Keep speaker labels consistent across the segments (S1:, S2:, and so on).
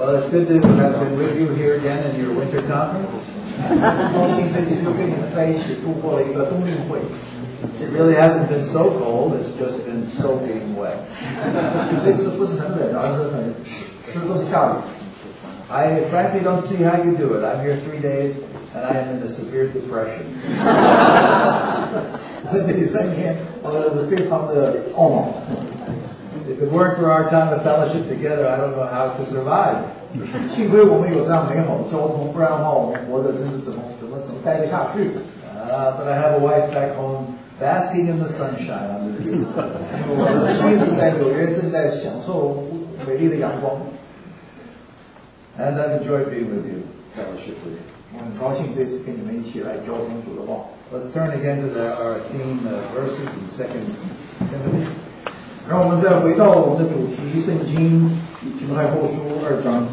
S1: Well, it's good to have been with you here again in your winter conference.
S2: 高兴这次又跟你们在一起度过了一个冬令会。
S1: It really hasn't been so cold, it's just been soaking wet.
S2: 这次不是很冷，而是很湿，都是下雨。
S1: I frankly don't see how you do it. I'm here 3 days and I am in a severe depression.
S2: 这里3天，非常的懊恼。
S1: If it weren't for our time of fellowship together, I don't know how to survive.
S2: 幸亏我们有这样美好的交通，不然的话，我们活着真是怎么待得下去？
S1: But I have a wife back home basking in the sunshine on the view.
S2: 我的妻子在纽约正在享受美丽的阳光。
S1: And I've enjoyed being with you, fellowship with you.
S2: 我很高兴这次跟你们一起来交通主的话。
S1: Let's turn again to our theme verses in 2 Timothy.
S2: 让我们再回到我们的主题，圣经提摩太后书2章。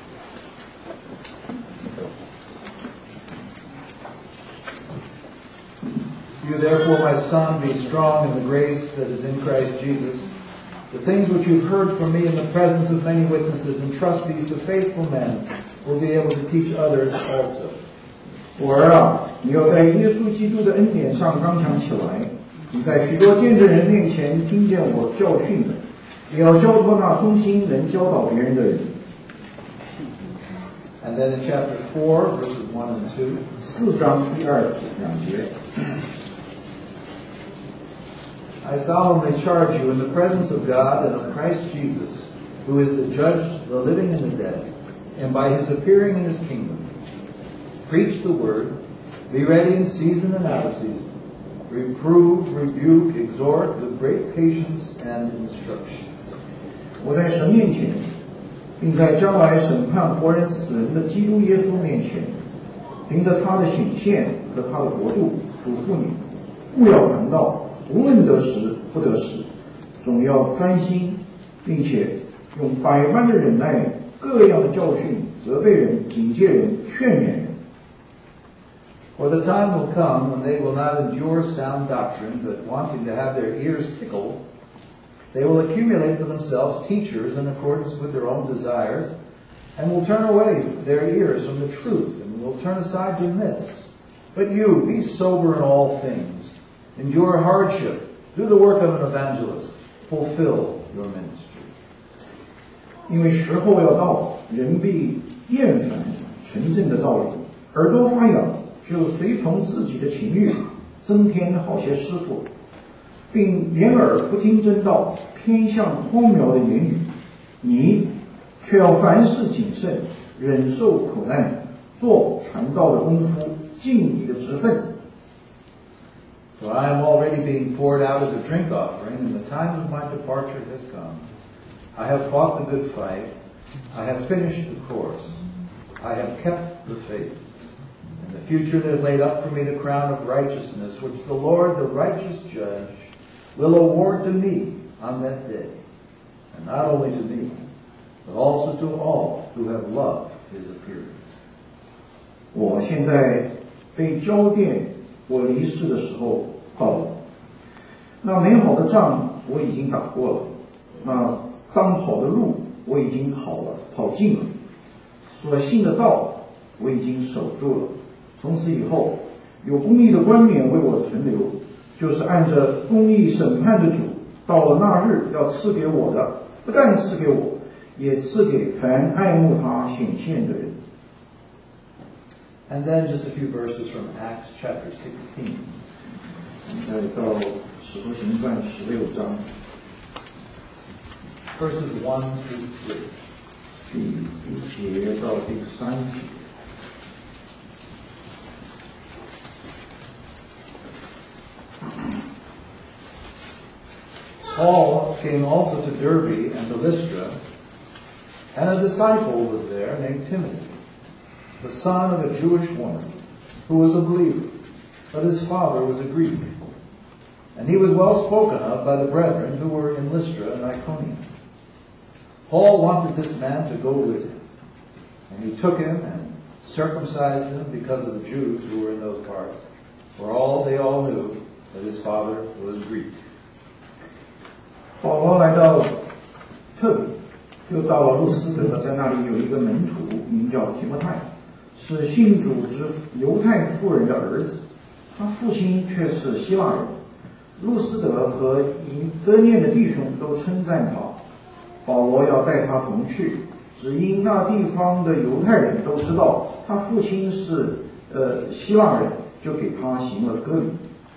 S1: You therefore, my son, be strong in the grace that is in Christ Jesus. The things which you've heard from me in the presence of many witnesses, entrust these to faithful men who will be able to teach others also.
S2: 我儿啊，你要在耶稣基督的恩典上刚强起来。你在许多见证人面前听见我教训的，也要交托那忠心能教导别人的人。
S1: And then in chapter 4, verses 1 and 2.
S2: 4章1、2节。
S1: I solemnly charge you in the presence of God and of Christ Jesus, who is the judge of the living and the dead, and by his appearing in his kingdom. Preach the word, be ready in season and out of season. Reprove, rebuke, exhort with great patience and instruction.
S2: 我在神面前，并在将来审判活人死人的基督耶稣面前，凭着他的显现和他的国度，嘱咐你，勿要传道，无论得时不得时，总要专心，并且用百般的忍耐，各样的教训，责备人、警戒人、劝勉人。
S1: For the time will come when they will not endure sound doctrine, but wanting to have their ears tickled, they will accumulate for themselves teachers in accordance with their own desires, and will turn away their ears from the truth, and will turn aside to myths. But you, be sober in all things, endure hardship, do the work of an evangelist, fulfill your ministry.
S2: 因为时候要到，人必厌烦纯正的道理，耳朵发痒。 就随从自己的情欲，增添好些师傅，并掩耳不听真道，偏向荒谬的言语。你却要凡事谨慎，忍受苦难，做传道的功夫，尽你的职分。
S1: For I am already being poured out as a drink offering, and the time of my departure has come. I have fought the good fight. I have finished the course. I have kept the faith. In the future there is laid up for me the crown of righteousness, which the Lord, the righteous judge, will award to me on that day. And not only to me, but also to all who have loved his appearing.
S2: 我现在被交奠，我离世的时候到了。那美好的仗我已经打过了，那当跑的路我已经跑了，跑尽了。所信的道我已经守住了。 从此以后，有公义的冠冕为我存留，就是按着公义审判的主，到了那日要赐给我的，不但赐给我，也赐给凡爱慕他显现的人。
S1: And then just a few verses from Acts chapter 16.
S2: 再到《使徒行传》16章
S1: verses 1 through 3.
S2: 第1节到第3节。
S1: Paul came also to Derbe and to Lystra, and a disciple was there named Timothy, the son of a Jewish woman, who was a believer, but his father was a Greek. And he was well spoken of by the brethren who were in Lystra and Iconium. Paul wanted this man to go with him, and he took him and circumcised him because of the Jews who were in those parts, for they all knew that his father was Greek.
S2: 保罗来到特比， 就到了路斯德，在那里有一个门徒名叫提摩太，是信主之犹太妇人的儿子，他父亲却是希腊人。路斯德和以哥念的弟兄都称赞他，保罗要带他同去，只因那地方的犹太人都知道他父亲是希腊人，就给他行了割礼。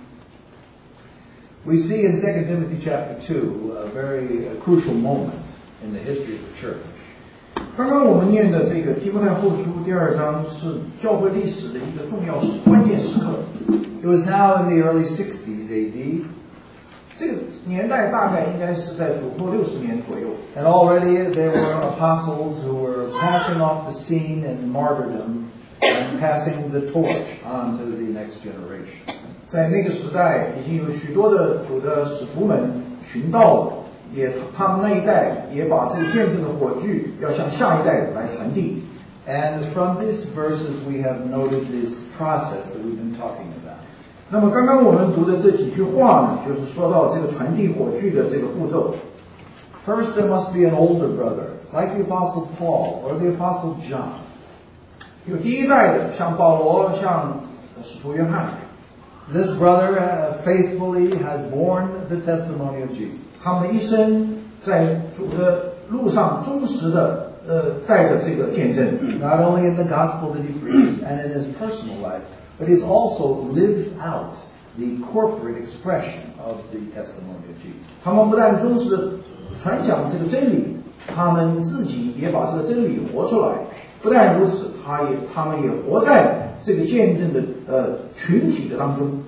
S1: We see in 2 Timothy chapter 2 a very crucial moment in the history of the church.
S2: 刚刚我们念的这个提摩太后书第2章是教会历史的一个重要关键时刻。
S1: It was now in the early 60s AD.
S2: 这个年代大概应该是在主后60年左右。
S1: And already there were apostles who were passing off the scene in martyrdom and passing the torch on to the next generation.
S2: 在那个时代，已经有许多的主的使徒们寻道了，他们那一代也把这个见证的火炬要向下一代来传递。
S1: And from these verses we have noted this process that we've been talking about.
S2: 那么刚刚我们读的这几句话呢，就是说到这个传递火炬的这个步骤。
S1: First, there must be an older brother, like the Apostle Paul or the Apostle John.
S2: 有第一代的，像保罗，像使徒约翰。
S1: This brother faithfully has borne the testimony of Jesus.
S2: 他们的一生在主的路上忠实的带着这个见证。
S1: Not only in the gospel that he preaches and in his personal life, but he's also lived out the corporate expression of the testimony of Jesus.
S2: 他们不但忠实的传讲这个真理，他们自己也把这个真理活出来。不但如此，他们也活在这个见证的群体的当中。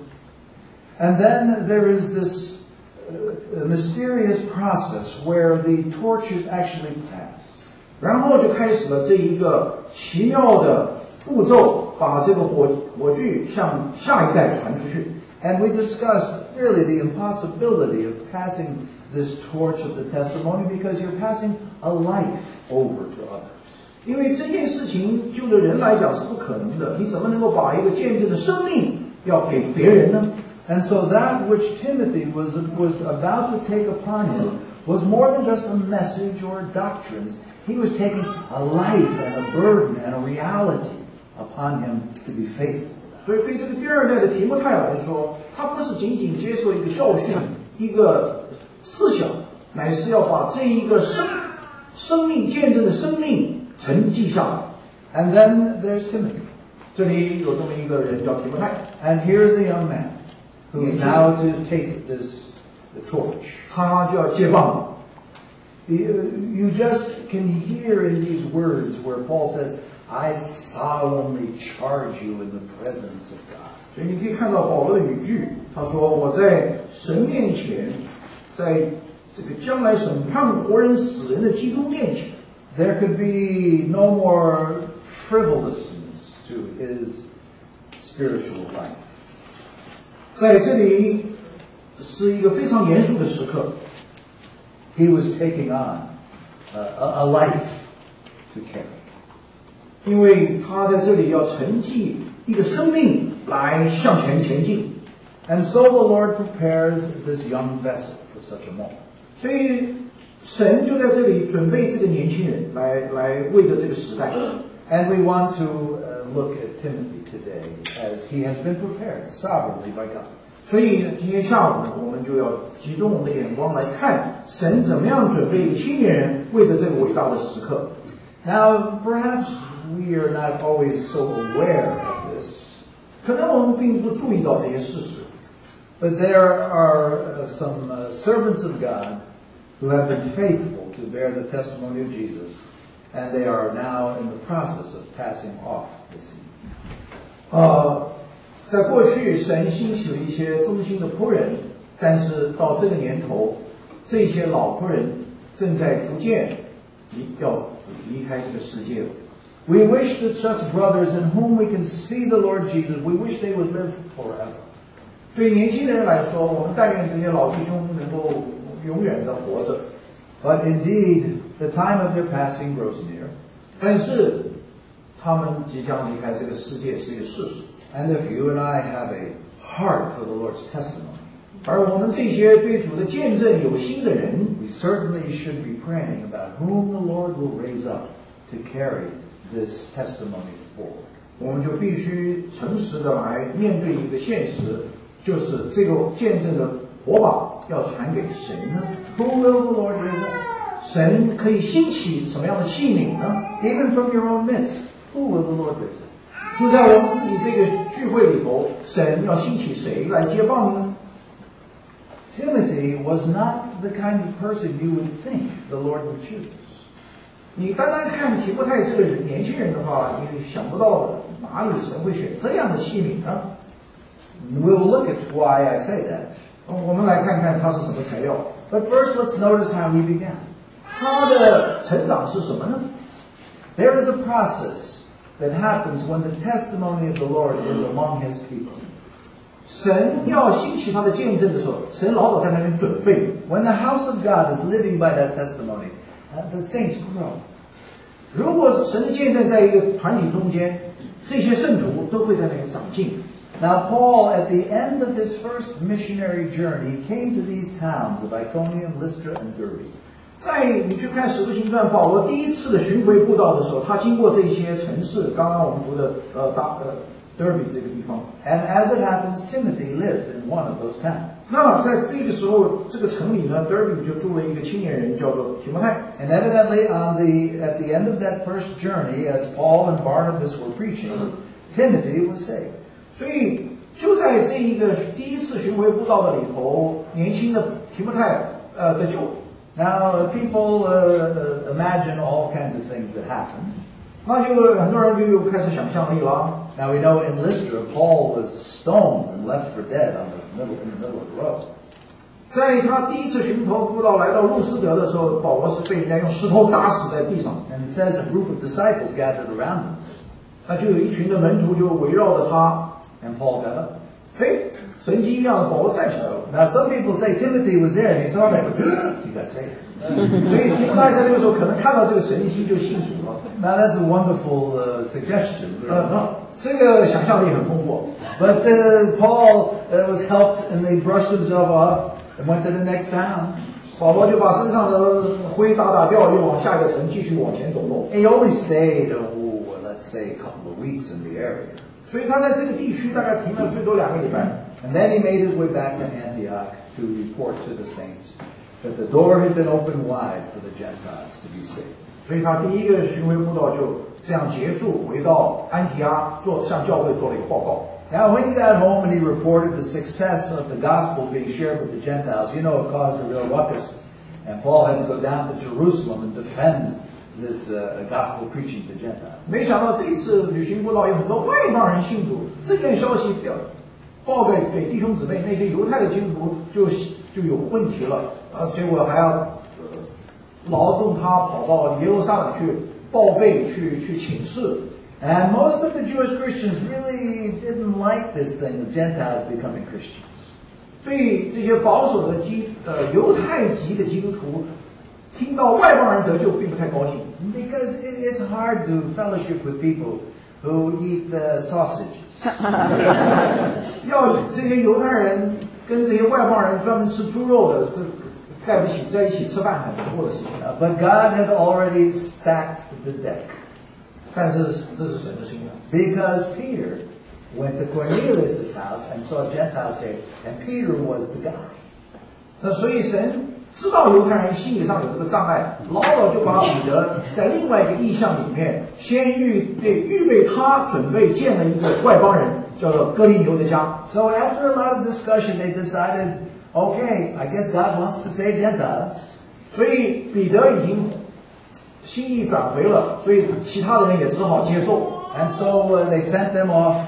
S1: And then there is this mysterious process where the torch is actually passed.
S2: 然后就开始了这一个奇妙的步骤，把这个火炬向下一代传出去。
S1: And we discussed really the impossibility of passing this torch of the testimony because you're passing a life over to others.
S2: 因为这件事情就着人来讲是不可能的，你怎么能够把一个见证的生命要给别人呢？
S1: And so that which Timothy was about to take upon him was more than just a message or doctrines. He was taking a life and a burden and a reality upon him to be faithful.
S2: 所以对这个第二代的提摩太来说，他不是仅仅接受一个教训、一个思想，乃是要把这一个生命见证的生命沉记下来。
S1: And then there's Timothy.
S2: 这里有这么一个人叫提摩太。
S1: And here's a young man who is now to take the torch.
S2: 他就要接棒了。
S1: You just can hear in these words where Paul says, I solemnly charge you in the presence of God.
S2: 所以你可以看到保罗的语句，他说：“我在神面前，在这个将来审判活人死人的基督面前。”
S1: There could be no more frivolousness to his spiritual life.
S2: 在这里是一个非常严肃的时刻。
S1: He was taking on a life to carry.
S2: 因为他在这里要承继一个生命来向前前进。
S1: And so the Lord prepares this young vessel for such a moment.
S2: 所以神就在这里准备这个年轻人来为着这个时代。
S1: And we want to look at Timothy today as he has been prepared sovereignly by God.
S2: 所以今天下午呢，我们就要集中我们的眼光来看神怎么样准备青年人为着这个伟大的时刻。
S1: Now, perhaps we are not always so aware of this.
S2: 可能我们并不注意到这些事实。
S1: But there are some servants of God who have been faithful to bear the testimony of Jesus, and they are now in the process of passing off the seed.
S2: 在过去神兴起了一些忠心的仆人，但是到这个年头，这些老仆人正在逐渐要离开这个世界了。
S1: We wish that such brothers in whom we can see the Lord Jesus, we wish they would live forever.
S2: 对年轻人来说，我们但愿这些老弟兄能够永远的活着。
S1: But indeed, the time of their passing grows near.
S2: 但是他们即将离开这个世界是一个事实。
S1: And if you and I have a heart for the Lord's testimony,
S2: 而我们这些对主的见证有心的人，
S1: we certainly should be praying about whom the Lord will raise up to carry this testimony forward.
S2: 我们就必须诚实的来面对一个现实，就是这个见证的火把要传给谁呢？
S1: Who will the Lord raise up?
S2: 神可以兴起什么样的器皿呢？
S1: Even from your own midst, who will the Lord raise up?
S2: 就在我们自己这个聚会里头，神要兴起谁来接棒呢？
S1: Timothy was not the kind of person you would think the Lord would choose.
S2: 你单单看提摩太这个年轻人的话，你想不到哪里神会选这样的器皿呢？
S1: We'll look at why I say that.
S2: 我们来看看他是什么材料。
S1: But first, let's notice how he began.
S2: 他的成长是什么呢？
S1: There is a process that happens when the testimony of the Lord is among his people.
S2: 神要兴起他的见证的时候，神老早在那边准备。
S1: When the house of God is living by that testimony, the saints grow.
S2: 如果神的见证在一个团体中间，这些圣徒都会在那里长进。
S1: Now Paul, at the end of his first missionary journey, came to these towns of Iconium, Lystra, and Derbe.
S2: 在你去看《使徒行传》，保罗第一次的巡回布道的时候，他经过这些城市，刚刚我们读的Derbe 这个地方。
S1: And as it happens, Timothy lived in one of those towns.
S2: 那在这个时候，这个城里呢 ，Derbe 就住了一个青年人，叫做提摩太。
S1: And evidently, at the end of that first journey, as Paul and Barnabas were preaching, Timothy was saved.
S2: 所以就在这一个第一次巡回布道的里头，年轻的提摩太得救。
S1: Now, people imagine all kinds of things that happen.
S2: 那就很多人就又开始想象力了。
S1: Now we know in Lystra, Paul was stoned and left for dead in the middle of the road.
S2: 在他第一次巡头布道来到路斯德的时候，保罗是被人家用石头打死在地上。
S1: And it says a group of disciples gathered around him.
S2: 那就有一群的门徒就围绕着他。
S1: And Paul got up.
S2: 神迹一样的保罗站起来了。
S1: Now some people say Timothy was there and he saw that, he got saved.
S2: 所以提摩太在这个时候可能看到这个神迹就信主了。
S1: Now that's a wonderful suggestion.
S2: 这个想象力很丰富。
S1: But Paul was helped and they brushed himself off and went to the next town.
S2: 保罗就把身上的灰打掉，又往下一个城继续往前走动。
S1: He only stayed, let's say, a couple of weeks in the area.
S2: 所以他在这个地区大概停了最多2个礼拜。
S1: And then he made his way back to Antioch to report to the saints that the door had been opened wide for the Gentiles to be saved.
S2: 所以他第一个巡回布道就这样结束，回到安提阿向教会做了一个报告。
S1: Now, when he got home and he reported the success of the gospel being shared with the Gentiles, it caused a real ruckus. And Paul had to go down to Jerusalem and defend this gospel preaching to Gentiles.
S2: 没想到这一次旅行布道有很多外邦人信主，这件消息报给弟兄姊妹，那些犹太的基督徒就有问题了，结果还要劳动他跑到耶路撒冷去报备去请示。
S1: And most of the Jewish Christians really didn't like this thing of Gentiles becoming Christians.
S2: 对这些保守的犹太籍的基督徒，听到外邦人得救并不太高兴。
S1: Because it's hard to fellowship with people who eat sausages.
S2: 要这些犹太人跟这些外邦人专门吃猪肉的，是盖不起在一起吃饭很难过的事情。
S1: But God had already stacked the deck.
S2: 但是这是神的心愿。
S1: Because Peter went to Cornelius' house and saw Gentiles saved, and Peter was the guy.
S2: 那所以神知道犹太人心理上有这个障碍，老早就把彼得在另外一个意象里面，先预备他准备建了一个外邦人，叫做哥林流的家。
S1: So after a lot of discussion, they decided, okay, I guess God wants to save Gentiles.
S2: 所以彼得已经心意转回了，所以其他的人也只好接受。
S1: And so they sent them off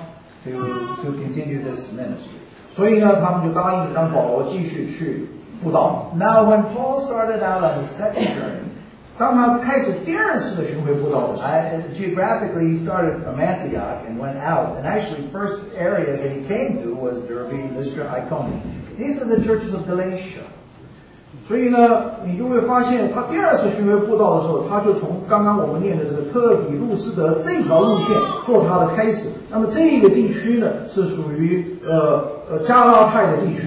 S1: to continue this ministry.
S2: 所以呢，他们就答应让保罗继续去布道。
S1: Now, when Paul started out on his second journey,
S2: 当他开始第二次的巡回布道的时候，
S1: geographically he started from Antioch and went out. And actually, first area that he came to was Derbe, Lystra, Iconium. These are the churches of Galatia.
S2: 所以呢，你就会发现，他第二次巡回布道的时候，他就从刚刚我们念的这个特比路斯德这条路线做他的开始。那么这个地区呢，是属于加拉太的地区。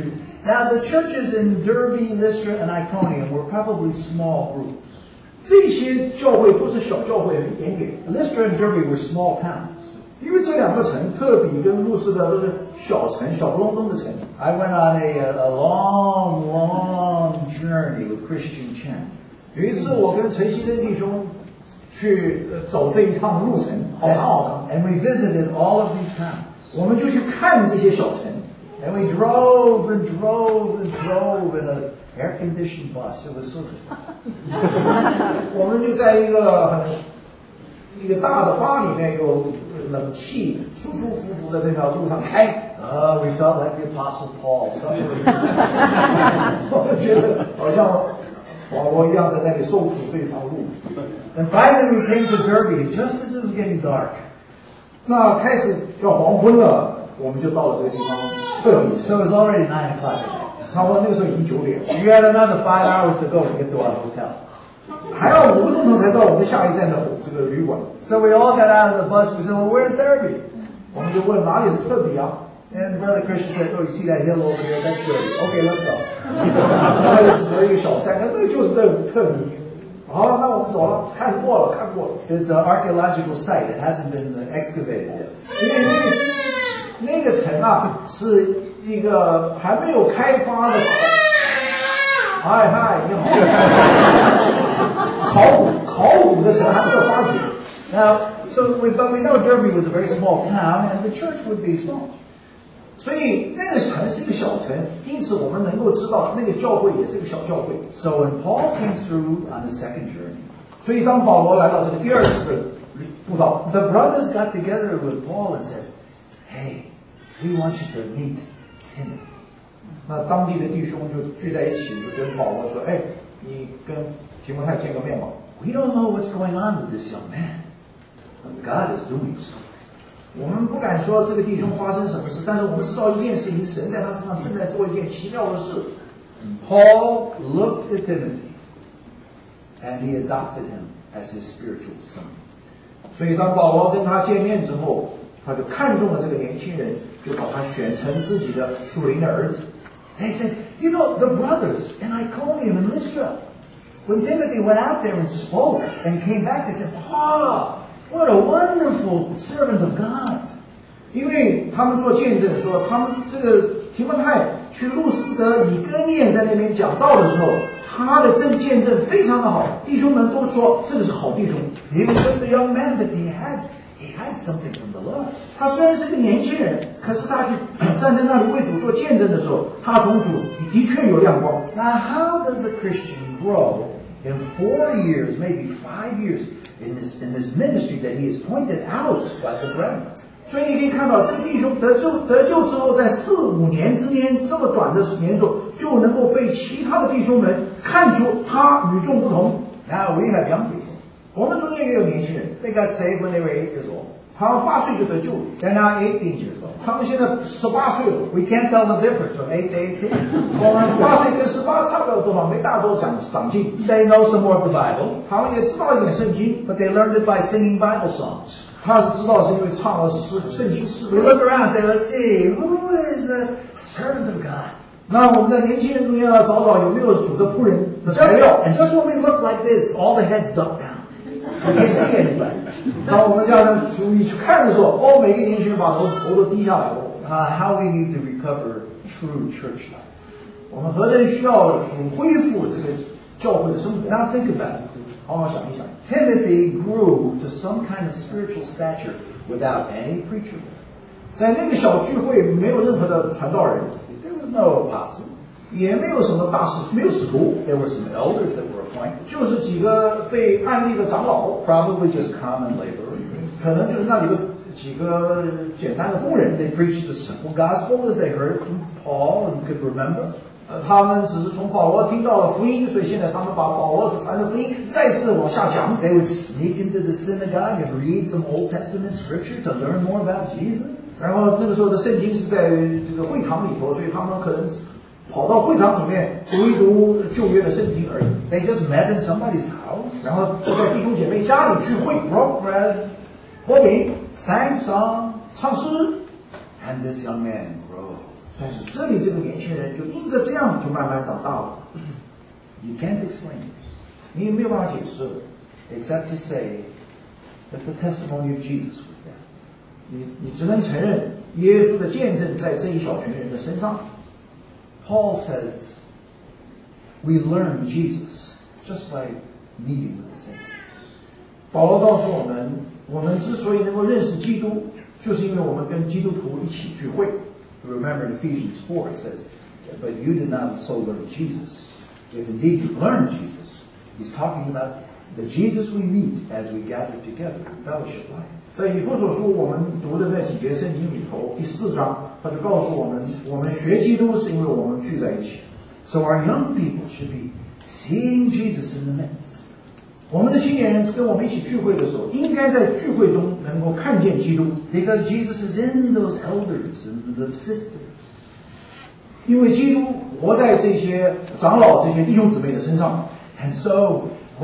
S1: Now, the churches in Derbe, Lystra, and Iconium were probably small groups.
S2: 这些教会都是小教会，很点点。
S1: Lystra and Derbe were small towns.
S2: 因为这两个城，特比跟路斯的都是小城，小不隆咚的城。
S1: I went on a long journey with Christian Chen.
S2: 有一次，我跟陈锡珍弟兄去走这一趟路程，好长好长。
S1: And we visited all of these towns.
S2: 我们就去看这些小城。
S1: And we drove and drove and drove in an air-conditioned bus. It was so good.
S2: 我们就在一个大的巴里面，有冷气，舒舒服服的这条路上开。
S1: We felt like the Apostle Paul suffering.
S2: 我们觉得好像保罗一样在那里受苦这条路。
S1: And finally we came to Derbe just as it was getting dark.
S2: 那开始要黄昏了，我们就到了这个地方。
S1: So it was already 9 o'clock at night.
S2: 差不多那个时候已经9点了。
S1: We had another 5 hours to go to get to our hotel.
S2: 还要5个钟头才到我们下一站的这个旅馆。
S1: So we all got out of the bus. We said, "Well, where's Derbe?"
S2: 我们就问哪里是特比啊？
S1: And Brother Christian said, "Oh, you see that hill over there? That's Derbe. Okay, let's go."
S2: 他就指了一个小山，那个就是特比。好，那我们走了，看过了。
S1: It's an archaeological site. It hasn't been excavated yet.
S2: 因为那个城啊，是一个还没有开发的。嗨，你好。考古的城还没有发掘。
S1: Now, but we know Derbe was a very small town, and the church would be small.
S2: 所以那个城是一个小城，因此我们能够知道那个教会也是一个小教会。
S1: So when Paul came through on the second journey,
S2: 所以当保罗来到这个第二次的布道，
S1: the brothers got together with Paul and said, "Hey, we want you to meet Timothy."
S2: 那当地的弟兄就聚在一起，就跟保罗说：“哎，你跟提摩太见个面吧。”
S1: We don't know what's going on with this young man, but God is doing something.
S2: 我们不敢说这个弟兄发生什么事，但是我们知道一件事情，神在他身上正在做一件奇妙的事。
S1: Paul looked at Timothy, and he adopted him as his spiritual son.
S2: 所以当保罗跟他见面之后，他就看中了这个年轻人，就把他选成自己的属灵的儿子。
S1: They said, "You know, the brothers in Iconium and Lystra, when Timothy went out there and spoke and came back, they said, Paul, what a wonderful servant of God."
S2: 因为他们做见证说，他们这个提摩太去路斯德以哥念在那边讲道的时候，他的见证非常的好，弟兄们都说这个是好弟兄。
S1: He was just a young man, but he had something from the Lord.
S2: 他虽然是个年轻人，可是他去站在那里为主做见证的时候，他从主的确有亮光。
S1: Now, how does a Christian grow in 4 years, maybe 5 years, in this ministry that he is pointed out by the brethren?
S2: 所以你可以看到，这个弟兄得救之后，在4、5年之间这么短的年中，就能够被其他的弟兄们看出他与众不同。
S1: Now we have young people.
S2: 我们中间也有年轻人
S1: They got saved when they were 8 years old.
S2: 他8岁就得救了，
S1: They're now 18 years old.
S2: 他们现在18岁了。
S1: We can't tell the difference from 8 to 18.
S2: 我们8岁跟18差不了多少，没大多长进。
S1: They know some more of the Bible,
S2: 他们也知道一点圣经，
S1: but they learned it by singing Bible songs.
S2: 他是知道是因为唱了圣经诗
S1: We
S2: 歌。
S1: look around and say, let's see, who is the servant of God?
S2: 那我们在年轻人中间要找找有没有主的仆人的材料。
S1: And just when we look like this, all the heads duck down. We can't see anybody.
S2: 当我们这样的注意去看的时候，每个年轻人把头都低下来了。
S1: How we need to recover true church life.
S2: 我们何人需要恢复这个教会的生活？
S1: Now think about it.
S2: 好好想一想。
S1: Timothy grew to some kind of spiritual stature without any preacher.
S2: 在那个小聚会没有任何的传道人，
S1: There was no apostle.
S2: 也没有什么大使，没有使徒，
S1: There were some elders that were appointed,
S2: 就是几个被案例的长老，
S1: probably just common laborers.
S2: 可能就是那里的几个简单的工人。
S1: They preached the simple gospel as they heard from Paul and could remember.
S2: 他们只是从保罗听到了福音，所以现在他们把保罗所传的福音再次往下讲。
S1: They would sneak into the synagogue and read some Old Testament scripture to learn more about Jesus.
S2: 然后那个时候的圣经是在这个会堂里头，所以他们可能跑到会堂里面读一读旧约的圣经而已。
S1: They just met in somebody's house,
S2: 然后就在弟兄姐妹家里聚会，
S1: broke bread,
S2: 和饼，
S1: sang songs,
S2: 唱诗。
S1: and this young man grew.
S2: 但是这里这个年轻人就因着这样就慢慢长大了。
S1: You can't explain this,
S2: 你也没有办法解释，
S1: except to say that the testimony of Jesus was there.
S2: 你只能承认耶稣的见证在这一小群人的身上。
S1: Paul says, we learn Jesus just by meeting with the saints.
S2: 保罗告诉我们，我们之所以能够认识基督，就是因为我们跟基督徒一起聚会。
S1: Remember in Ephesians 4 it says, but you did not so learn Jesus. If indeed you learned Jesus, he's talking about the Jesus we meet as we gather together in fellowship life.
S2: 在以弗所书我们读的那几节圣经里头，第4章，他就告诉我们，我们学基督是因为我们聚在一起。
S1: So our young people should be seeing Jesus in the midst.
S2: 我们的青年人跟我们一起聚会的时候，应该在聚会中能够看见基督，
S1: Because Jesus is in those elders and the sisters.
S2: 因为基督活在这些长老、这些弟兄姊妹的身上。
S1: And so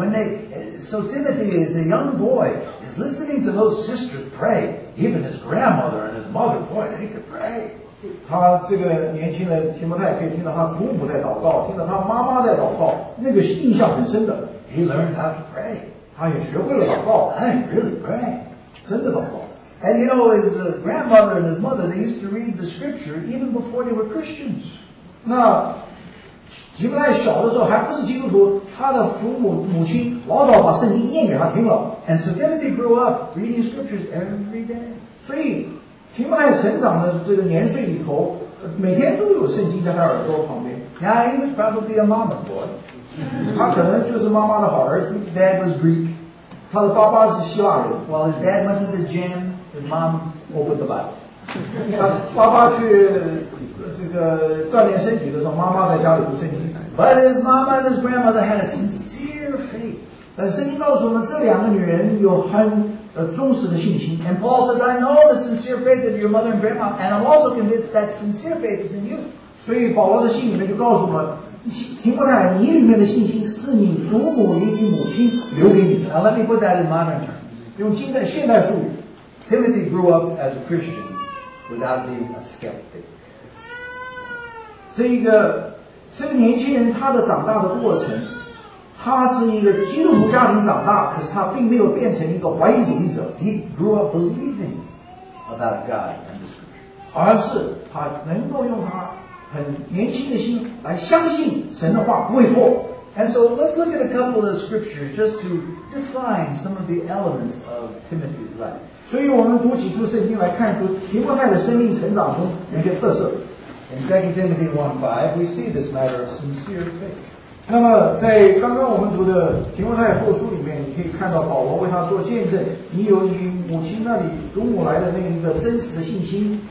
S1: so Timothy is a young boy, is listening to those sisters pray. Even his grandmother and his mother, boy, they could pray.
S2: 他这个年轻的提摩太可以听到他祖母在祷告，听到他妈妈在祷告，那个印象很深的。
S1: He learned how to pray.
S2: 他也学会了祷告，
S1: I really pray.
S2: 真的祷告。
S1: And you know, his grandmother and his mother, they used to read the scripture even before they were Christians.
S2: 那提摩太小的时候还不是基督徒，他的母亲老早把圣经念给他听了，
S1: And so Timothy grew up reading scriptures every day.
S2: 所以提摩太成长的这个年岁里头，每天都有圣经在他耳朵旁边。
S1: Now, he was probably a mama's boy.
S2: 他可能就是妈妈的好儿子。
S1: His dad was Greek.
S2: 他的爸爸是希腊人，
S1: While his dad went to the gym, his mom opened the Bible.
S2: 他爸爸去这个锻炼身体的时候，妈妈在家里读圣经。
S1: But his mama and his grandmother had a sincere faith.
S2: 但是圣经告诉我们，这两个女人有很忠实的信心。
S1: And Paul says, I know the sincere faith of your mother and grandma, and I'm also convinced that sincere faith is in you.
S2: 所以保罗的信里面就告诉我们，提摩太，你里面的信心是你祖母与你母亲留给你的。
S1: Now let me put that in modern terms.
S2: 用现代术语，
S1: Timothy grew up as a Christian without being a skeptic.
S2: 这个年轻人他的长大的过程，他是一个基督徒家庭长大，可是他并没有变成一个怀疑主义者，
S1: He grew up believing about God and the scripture.
S2: 而是他能够用他很年轻的心来相信神的话不会错。
S1: And so let's look at a couple of scriptures just to define some of the elements of Timothy's life.
S2: 所以我们读几处圣经来看出提摩太的生命成长中有一些特色。
S1: In 2 Timothy 1:5, we see this matter of sincere faith.
S2: 那么在刚刚我们读的提摩太后书里面，你可以看到保罗为他做见证，你有你母亲那里祖母来的那一个真实的信心。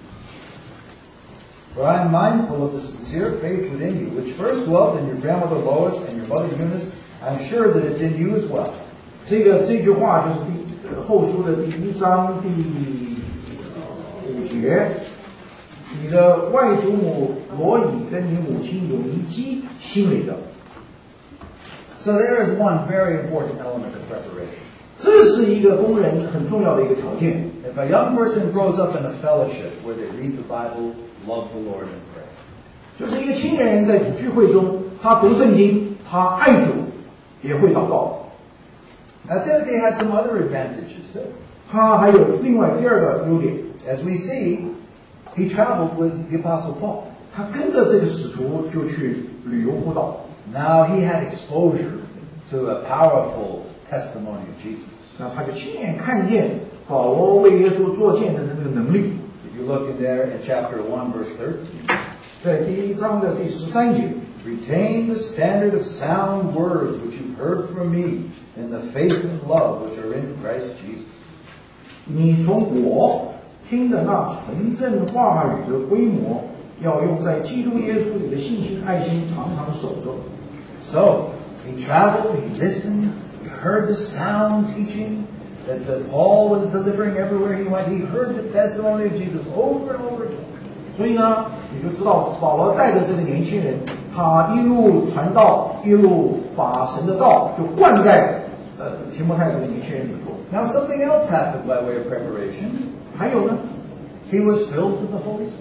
S1: For I am mindful of the sincere faith within you, which first dwelt in your grandmother Lois and your mother Eunice. I am sure that it's in you as well.
S2: 这句话就是后书的第1章第5节。你的外祖母罗以跟你母亲有一基心里的。
S1: So there is one very important element of preparation.
S2: 这是一个工人很重要的一个条件。
S1: If a young person grows up in a fellowship where they read the Bible, love the Lord, and pray,
S2: 就是一个青年人在聚会中，他读圣经，他爱主，也会祷告。
S1: Now Timothy had some other advantages too.
S2: 他还有另外第二个优点，
S1: As we see, he traveled with the Apostle Paul.
S2: 他跟着这个使徒就去旅游布道。
S1: Now he had exposure to a powerful testimony of Jesus.
S2: 那他就亲眼看见保罗为耶稣做见证的那个能力。
S1: If you look in there in chapter 1, verse 13,
S2: 在第1章的第13节，
S1: retain the standard of sound words which you've heard from me in the faith and love which are in Christ Jesus.
S2: 你从我听的那纯正话语的规模，要用在基督耶稣里的信心、爱心常常守着。
S1: So he traveled, he listened, he heard the sound teaching that Paul was delivering everywhere he went. He heard the testimony of Jesus over and over again.
S2: 所以呢，你就知道保罗带着这个年轻人，他一路传道，一路把神的道就灌在提摩太这个年轻人里头。
S1: Now something else happened by way of preparation.
S2: 还有呢，
S1: He was filled with the Holy Spirit.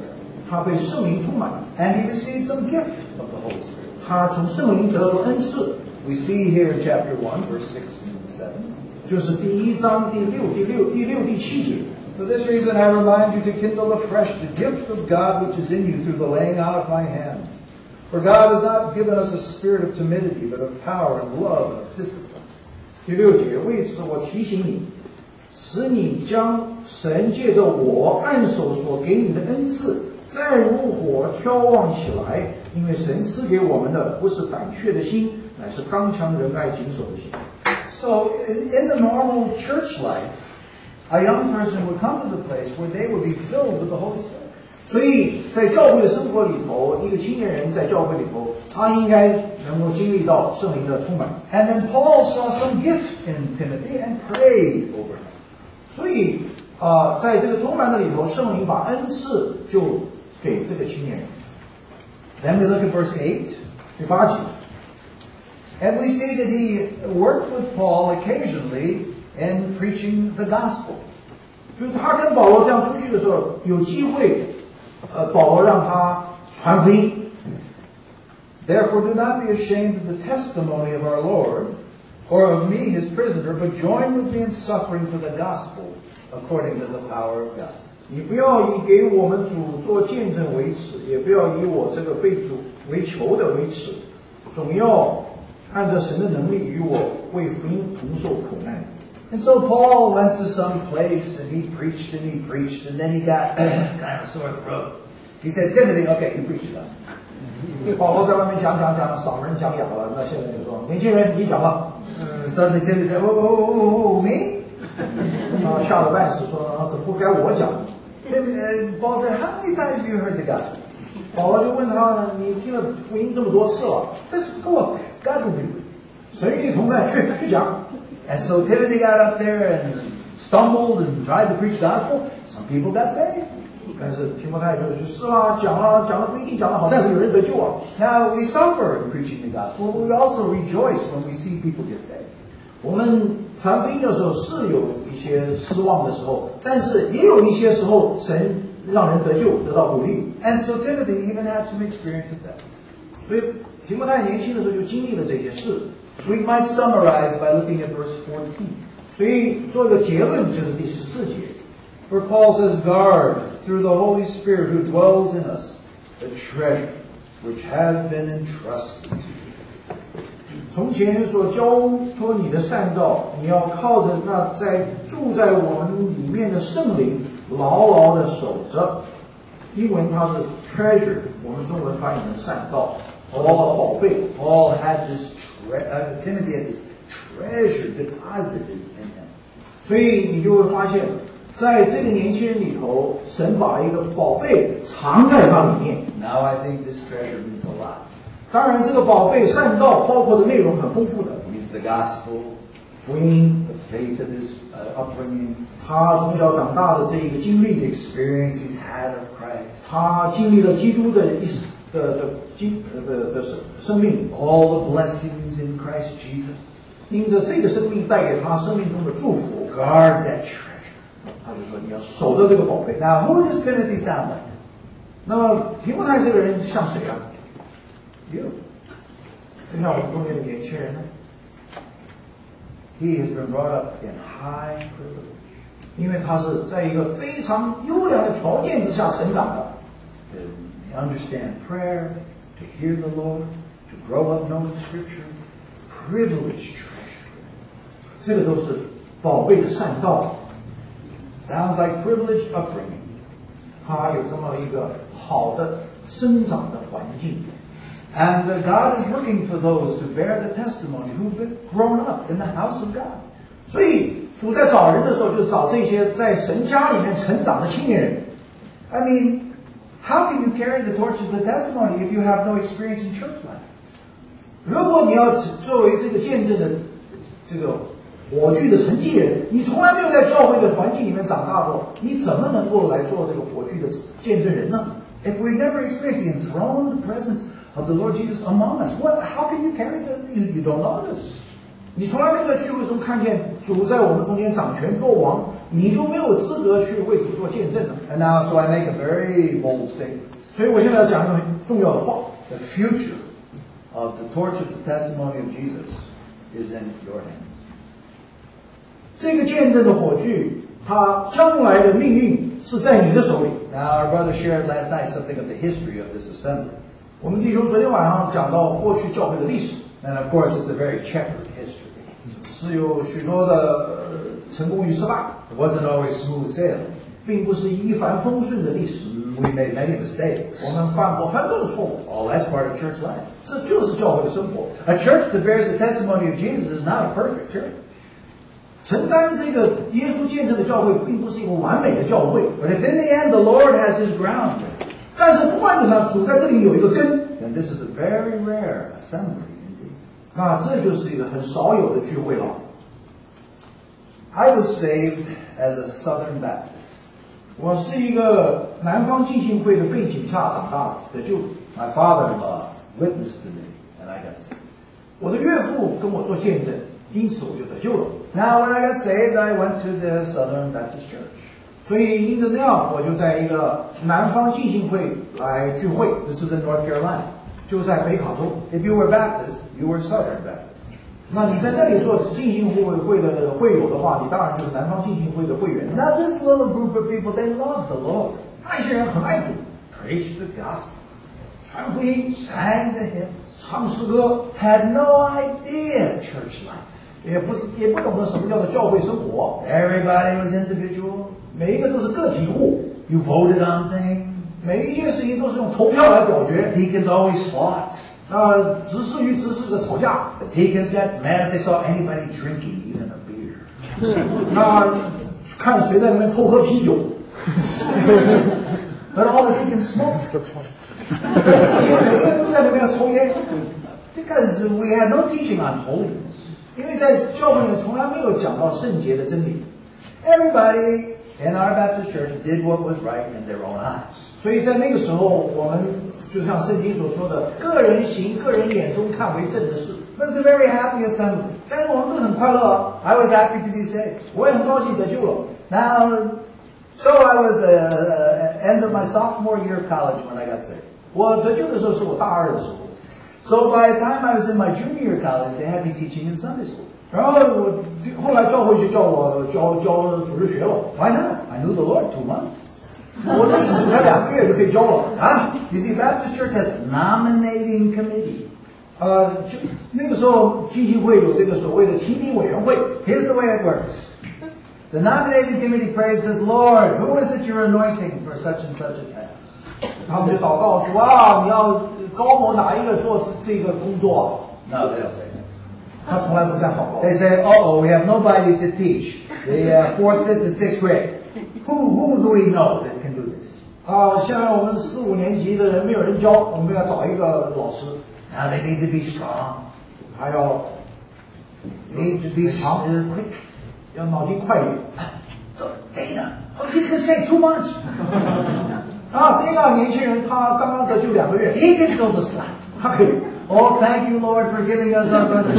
S2: 他被圣灵充满，
S1: and he received some gift of the Holy Spirit.
S2: 他从圣灵得着恩赐，
S1: We see here in chapter 1, verse 6 and 7.
S2: 就是第1章第6、第7节。
S1: For this reason I remind you to kindle afresh the gift of God which is in you through the laying out of my hands. For God has not given us a spirit of timidity, but of power and love and of discipline.
S2: 第6节，为此我提醒你，使你将神借着我按手所给你的恩赐，再如火挑旺起来，因为神赐给我们的不是胆怯的心，乃是刚强仁爱谨守的心。
S1: So in the normal church life, a young person would come to the place where they would be filled with the Holy Spirit.
S2: 所以在教会的生活里头，一个青年人在教会里头，他应该能够经历到圣灵的充满。
S1: And then Paul saw some gift in Timothy and prayed over him.
S2: 所以在这个充满的里头，圣灵把恩赐就给这个青年人。
S1: Then we look at verse 8.
S2: 第8节，
S1: And we see that he worked with Paul occasionally in preaching the gospel.
S2: 就是他跟保罗这样出去的时候，有机会，保罗让他传福音。
S1: Therefore do not be ashamed of the testimony of our Lord, or of me his prisoner, but join with me in suffering for the gospel according to the power of God.
S2: 你不要以给我们主做见证为耻，也不要以我这个被主为求的为耻，总要按照神的能力与我为福音同受苦难。
S1: And so Paul went to some place and he preached, and then he got kind of sore throat. He said, Timothy, okay, you preach it up.
S2: 保罗在外面讲，嗓门讲哑了。那现在就说，年轻人你讲了。
S1: Suddenly Timothy said, oh, me?
S2: 吓得半死，说怎么不该我讲？
S1: Paul said, how many times have you heard the gospel?
S2: 保罗就问他，你听了福音这么多次了，
S1: Just go up there. God will be with you.
S2: 神与你同在，去讲。
S1: And so Timothy got up there and stumbled and tried to preach gospel. Some people got saved.
S2: 但是提摩太就去试了，讲了不一定讲得好，但是有人得救啊。
S1: Now we suffer in preaching the gospel, but we also rejoice when we see people get saved.
S2: 我们传福音的时候是有一些失望的时候，但是也有一些时候神让人得救，得到鼓励。
S1: And so Timothy even had some experience of that.
S2: 所以提摩太年轻的时候就经历了这些事。
S1: We might summarize by looking at verse 14.
S2: 所以做一个结论就是第14节。
S1: For Paul says, guard through the Holy Spirit who dwells in us the treasure which has been entrusted to you.
S2: 从前所交托你的善道，你要靠着那住在我们里面的圣灵，牢牢的守着。英文它是 treasure， 我们中文翻译成善道，宝贝。
S1: Paul had this, Timothy had this treasure deposited in him.
S2: 所以你就会发现，在这个年轻人里头，神把一个宝贝藏在他里面。
S1: Now I think this treasure means a lot.
S2: 当然，这个宝贝善道包括的内容很丰富的，
S1: It means the gospel,
S2: 福音，
S1: the faith of his upbringing,
S2: 他从小长大的这一个经
S1: the
S2: 历，
S1: experience he's had of Christ,
S2: 他经历了基督的生命，
S1: all the blessings in Christ Jesus.
S2: 因着这个生命带给他生命中的祝福，
S1: Guard that treasure.
S2: 他就说你要守着这个宝贝。
S1: Now, who does Timothy sound like?
S2: 那么提摩太这个人像谁啊？
S1: You.
S2: 就像我们中间的年轻人呢，
S1: He has been brought up in high privilege
S2: 因为他是在一个非常优良的条件之下成长的。
S1: to understand prayer, to hear the Lord, to grow up knowing Scripture. Privileged treasure.
S2: 这个都是宝贝的善道，
S1: Sounds like privileged upbringing.
S2: 他有这么一个好的生长的环境。
S1: And God is looking for those to bear the testimony who've been grown up in the house of God.
S2: 所以主在找人的时候，就找这些在神家里面成长的青年人。
S1: I mean, how can you carry the torch of the testimony if you have no experience in church life?
S2: 如果你要作为这个见证的这个火炬的承继人，你从来没有在教会的环境里面长大过，你怎么能够来做这个火炬的见证人呢？
S1: If we never experience the enthroned presence of the Lord Jesus among us, how can you carry you don't know this?
S2: 你从来没有在聚会中看见主在我们中间掌权作王，你就没有资格去为主做见证了。
S1: And now, so I make a very bold statement.
S2: 所以我现在要讲一个很重要的话。
S1: The future of the torch of the testimony of Jesus is in your hands.
S2: 这个见证的火炬，它将来的命运是在你的手里。
S1: Now, our brother shared last night something of the history of this assembly.
S2: 我们弟兄昨天晚上讲到过去教会的历史，
S1: And of course, it's a very checkered history.
S2: 是有许多的成功与失败，
S1: It wasn't always smooth sailing.
S2: 并不是一帆风顺的历史。
S1: We made many mistakes.
S2: 我们犯过很多的错误，
S1: All that's part of church life.
S2: 这就是教会的生活。
S1: A church that bears the testimony of Jesus is not a perfect church.
S2: 承担这个耶稣见证的教会，并不是一个完美的教会。
S1: But if in the end the Lord has His ground,
S2: 但是不管怎么样，主在这里有一个根，
S1: then this is a very rare assembly indeed.
S2: 那这就是一个很少有的聚会了。
S1: I was saved as a Southern Baptist.
S2: 我是一个南方浸信会的背景下长大的，就
S1: My father-in-law witnessed to me, and I got saved.
S2: 我的岳父跟我做见证，因此我就得救了。
S1: Now, when I got saved, I went to the Southern Baptist Church.
S2: 所以因着那样，我就在一个南方浸信会来聚会，
S1: This was in North Carolina.
S2: 就在北卡州。
S1: If you were Baptist, you were Southern Baptist.
S2: 那你在那里做浸信会的会友的话，你当然就是南方浸信会的会员。
S1: Now, this little group of people, they loved the Lord,
S2: 那些人很爱主，
S1: preached the gospel,
S2: 传福音、
S1: sang the hymns,
S2: 唱诗歌，
S1: had no idea church life.
S2: 也不懂得什么叫做教会生活。
S1: Everybody was individual.
S2: 每一个都是个体户，
S1: You voted on things.
S2: 每一件事情都是用投票来表决。
S1: Deacons always fought.
S2: 执事与执事的吵架，
S1: The deacons got mad if they saw anybody drinking even a beer.
S2: 那看谁在那边偷喝啤酒。
S1: But all the deacons smoked
S2: 每个人都在那边抽烟，
S1: because we had no teaching on holiness.
S2: 因为在教会里从来没有讲到圣洁的真理。
S1: Everybody in our Baptist church did what was right in their own eyes.
S2: 所以在那个时候，我们就像圣经所说的，个人行个人眼中看为正的事。
S1: It was a very happy assembly.
S2: 但是我们都很快乐，
S1: I was happy to be saved.
S2: 我也很高兴得救了。
S1: Now, so I was end of my sophomore year of college when I got saved.
S2: 我得救的时候是我大二的时候，
S1: So by the time I was in my junior year of college, they had me teaching in Sunday school.
S2: 然后后来教会就叫我教主日学了。
S1: Why not? I knew the Lord 2 months.
S2: 我认识主才2个月就可以教了。
S1: You see, Baptist Church has a nominating committee.
S2: 就那个时候浸信会有这个所谓的提名委员会。
S1: Here's the way it works. The nominating committee prays, says, Lord, who is it you're anointing for such and such a task?
S2: 他们就祷告主啊，你要高某哪一个做这个工作？
S1: No, they don't say that.
S2: 他从来不这样祷告。
S1: They say, uh-oh, we have nobody to teach the 4th, 5th, and 6th grade. Who do we know that can do this?
S2: 现在我们4、5年级的人没有人教，我们要找一个老师，
S1: Now they need to be strong.
S2: 还要
S1: Need to be quick.
S2: 要脑筋快一点。
S1: Dana, he's going to say 2 months.
S2: 那个年轻人他刚刚得救2个月，
S1: He can fill the slot.
S2: 他可以。
S1: Oh, thank you, Lord, for giving us our brother.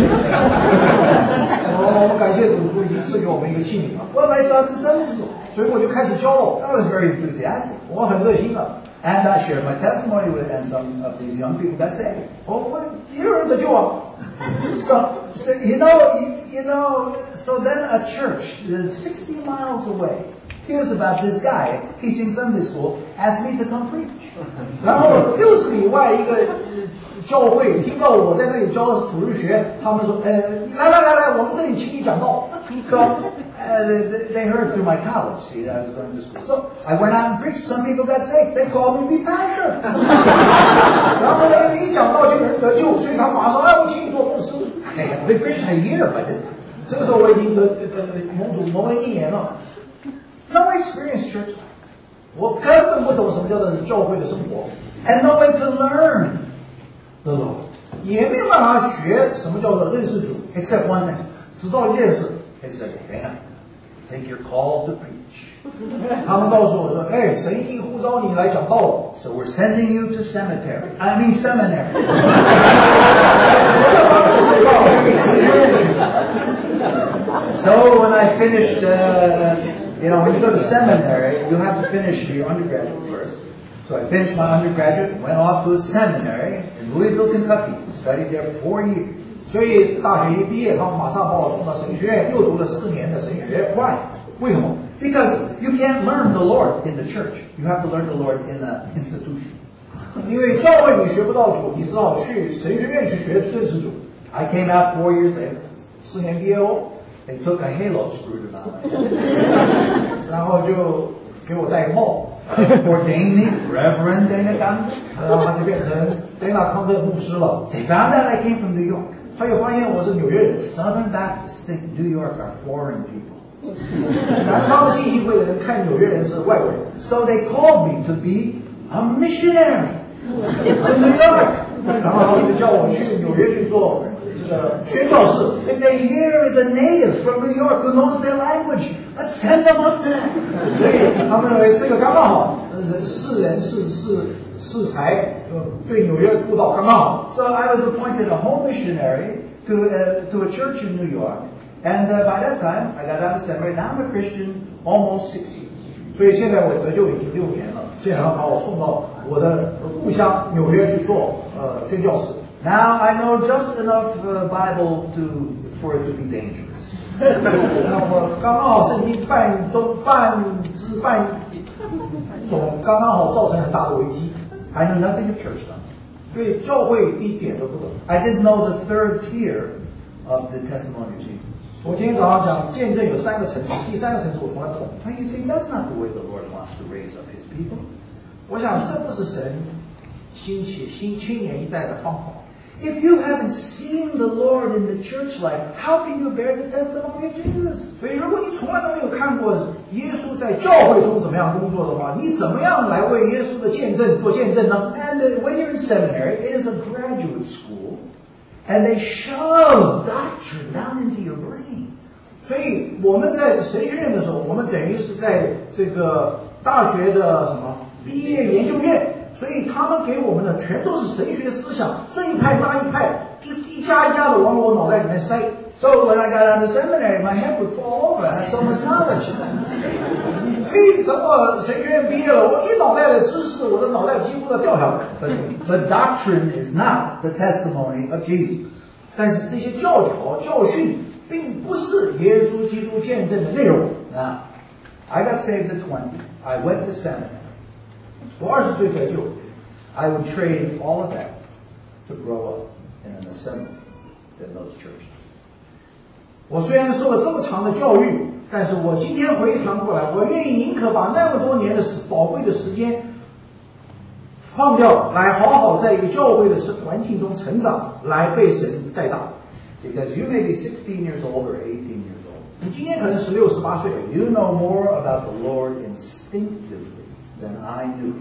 S2: 我们感谢主，主已经赐给我们一个器皿了。
S1: Well, I thought the Sunday school.
S2: 所以我就开始教了，
S1: I was very enthusiastic.
S2: 我很热心的。
S1: And I shared my testimony with, and some of these young people got saved.
S2: 我也有人得救啊。
S1: So you know, so then a church is 60 miles away hears about this guy teaching Sunday school, asked me to come preach.
S2: 然后60里外一个教会听到我在那里教主日学，他们说，来，我们这里请你讲道。
S1: So they heard through my college, see, that I was going to school. So I went out and preached. Some people got saved. They called me to be pastor.
S2: 然后呢，一讲道就有人得救，所以他马上我请你做牧师。
S1: Hey, I've been Christian a year by this.
S2: 这个时候我已经蒙恩1年了，
S1: No experience church life.
S2: 我根本不懂什么叫做教会的生活，
S1: And no way to learn the Lord.
S2: 也没有办法学什么叫做认识主，
S1: Except one thing.
S2: 知道一件事，
S1: He said, Dan, I think you're called to preach.
S2: 他们告诉我说，神已经呼召你来讲道了。
S1: So we're sending you to seminary. So when I finished, when you go to seminary, you have to finish your undergraduate first. So I finished my undergraduate and went off to a seminary in Louisville, Kentucky. Studied there 4 years.
S2: 所以大学一毕业，他们马上把我送到神学院，又读了4年的神学。Why？ 为什么？
S1: Because you can't learn the Lord in the church. You have to learn the Lord in the institution.
S2: 因为教会你学不到主，你只好去神学院去学认识主。
S1: I came out 4 years later.
S2: 4年毕业哦，
S1: They took a halo screw to my
S2: 然后就给我戴个帽，
S1: ordained me Reverend Dana Gandhi.
S2: 然后他就变成雷纳康特牧师了。
S1: They found out I came from New York.
S2: 他又发现我是纽约人。
S1: Southern Baptists think New York are foreign people.
S2: 南方的浸信会的人看纽约人是外国人，
S1: So they called me to be a missionary in New York.
S2: 然后他们就叫我去纽约去做这个宣教士。
S1: They say, here is a native from New York who knows their language. Let's send them up there.
S2: 所以他们认为这个刚刚好，是人是才，对纽约布道刚刚好。
S1: So I was appointed a home missionary to a church in New York. And by that time, I got out of seminary. Now I'm a Christian almost 6 years.
S2: 所以现在我得救已经6年了，现在他把我送到我的故乡纽约去做宣教士。
S1: Now I know just enough Bible for it to be dangerous.
S2: 那我刚刚好圣经半懂，刚刚好造成很大的危机。
S1: I know nothing of church life.
S2: 所以教会一点都不懂。
S1: I didn't know the third tier of the testimony of Jesus.
S2: 我今天早上讲见证有3个层次，第3个层次我从来不懂。
S1: And you see, that's not the way the Lord wants to raise up His people.
S2: 我想这不是神兴起青年一代的方法。
S1: If you haven't seen the Lord in the church life, how can you bear the testimony of Jesus?
S2: 所以，如果你从来都没有看过耶稣在教会中怎么样工作的话，你怎么样来为耶稣的见证做见证呢？
S1: And when you're in seminary, it is a graduate school, and they shove doctrine down into your brain.
S2: 所以我们在神学院的时候，我们等于是在这个大学的什么毕业研究院，所以他们给我们的全都是神学思想，这一派那一派，一家一家的往我脑袋里面塞。
S1: So when I got out of seminary, my head would fall over. I had so much knowledge.
S2: 所以等我神学院毕业了，我一脑袋的知识，我的脑袋几乎都掉下来。
S1: The doctrine is not the testimony of Jesus.
S2: 但是这些教条教训并不是耶稣基督见证的内容。
S1: Now, I got saved at 20. I went to seminary.
S2: 我20岁得救，
S1: I would trade all of that to grow up in an assembly in those churches.
S2: 我虽然受了这么长的教育，但是我今天回想过来，我愿意宁可把那么多年的宝贵的时间放掉，来好好在一个教会的环境中成长，来被神带大。
S1: Because you may be 16 years old or 18 years old.
S2: 你今天可能16、18岁，
S1: You know more about the Lord instinctively than I knew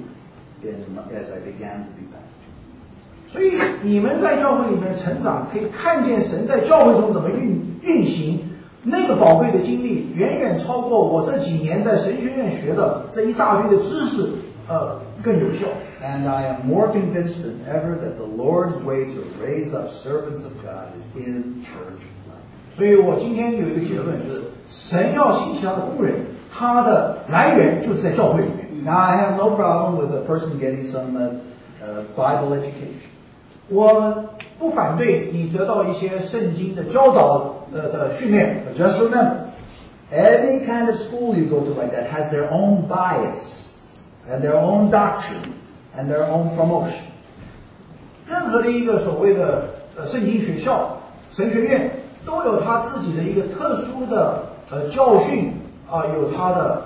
S1: as I began to be baptized.
S2: 所以你们在教会里面成长，可以看见神在教会中怎么运行，那个宝贵的经历，远远超过我这几年在神学院学的这一大堆的知识，更有效。
S1: And I am more convinced than ever that the Lord's way to raise up servants of God is in church life.
S2: 所以我今天有一个结论，就是神要兴起他的工人，他的来源就是在教会里面。
S1: Now I have no problem with a person getting some Bible education.
S2: 我不反对你得到一些圣经的教导的训练。
S1: But just remember, any kind of school you go to like that has their own bias and their own doctrine and their own promotion.
S2: 任何的一个所谓的圣经学校、神学院，都有他自己的一个特殊的教训有他的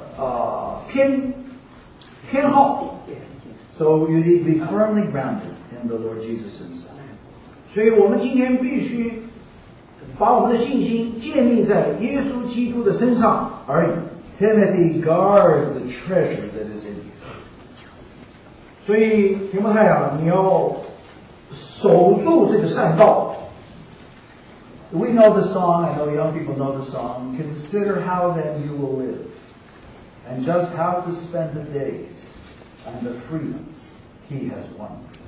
S2: 偏好。
S1: So you need to be firmly grounded in the Lord Jesus Himself.
S2: 所以我们今天必须把我们的信心建立在耶稣基督的身上而已。
S1: Timothy, guard the treasure that is in you.
S2: 所以提摩太啊，你要守住这个善道。
S1: We know the song, I know young people know the song. Consider how then you will live, and just how to spend the days, and the freedoms He has won.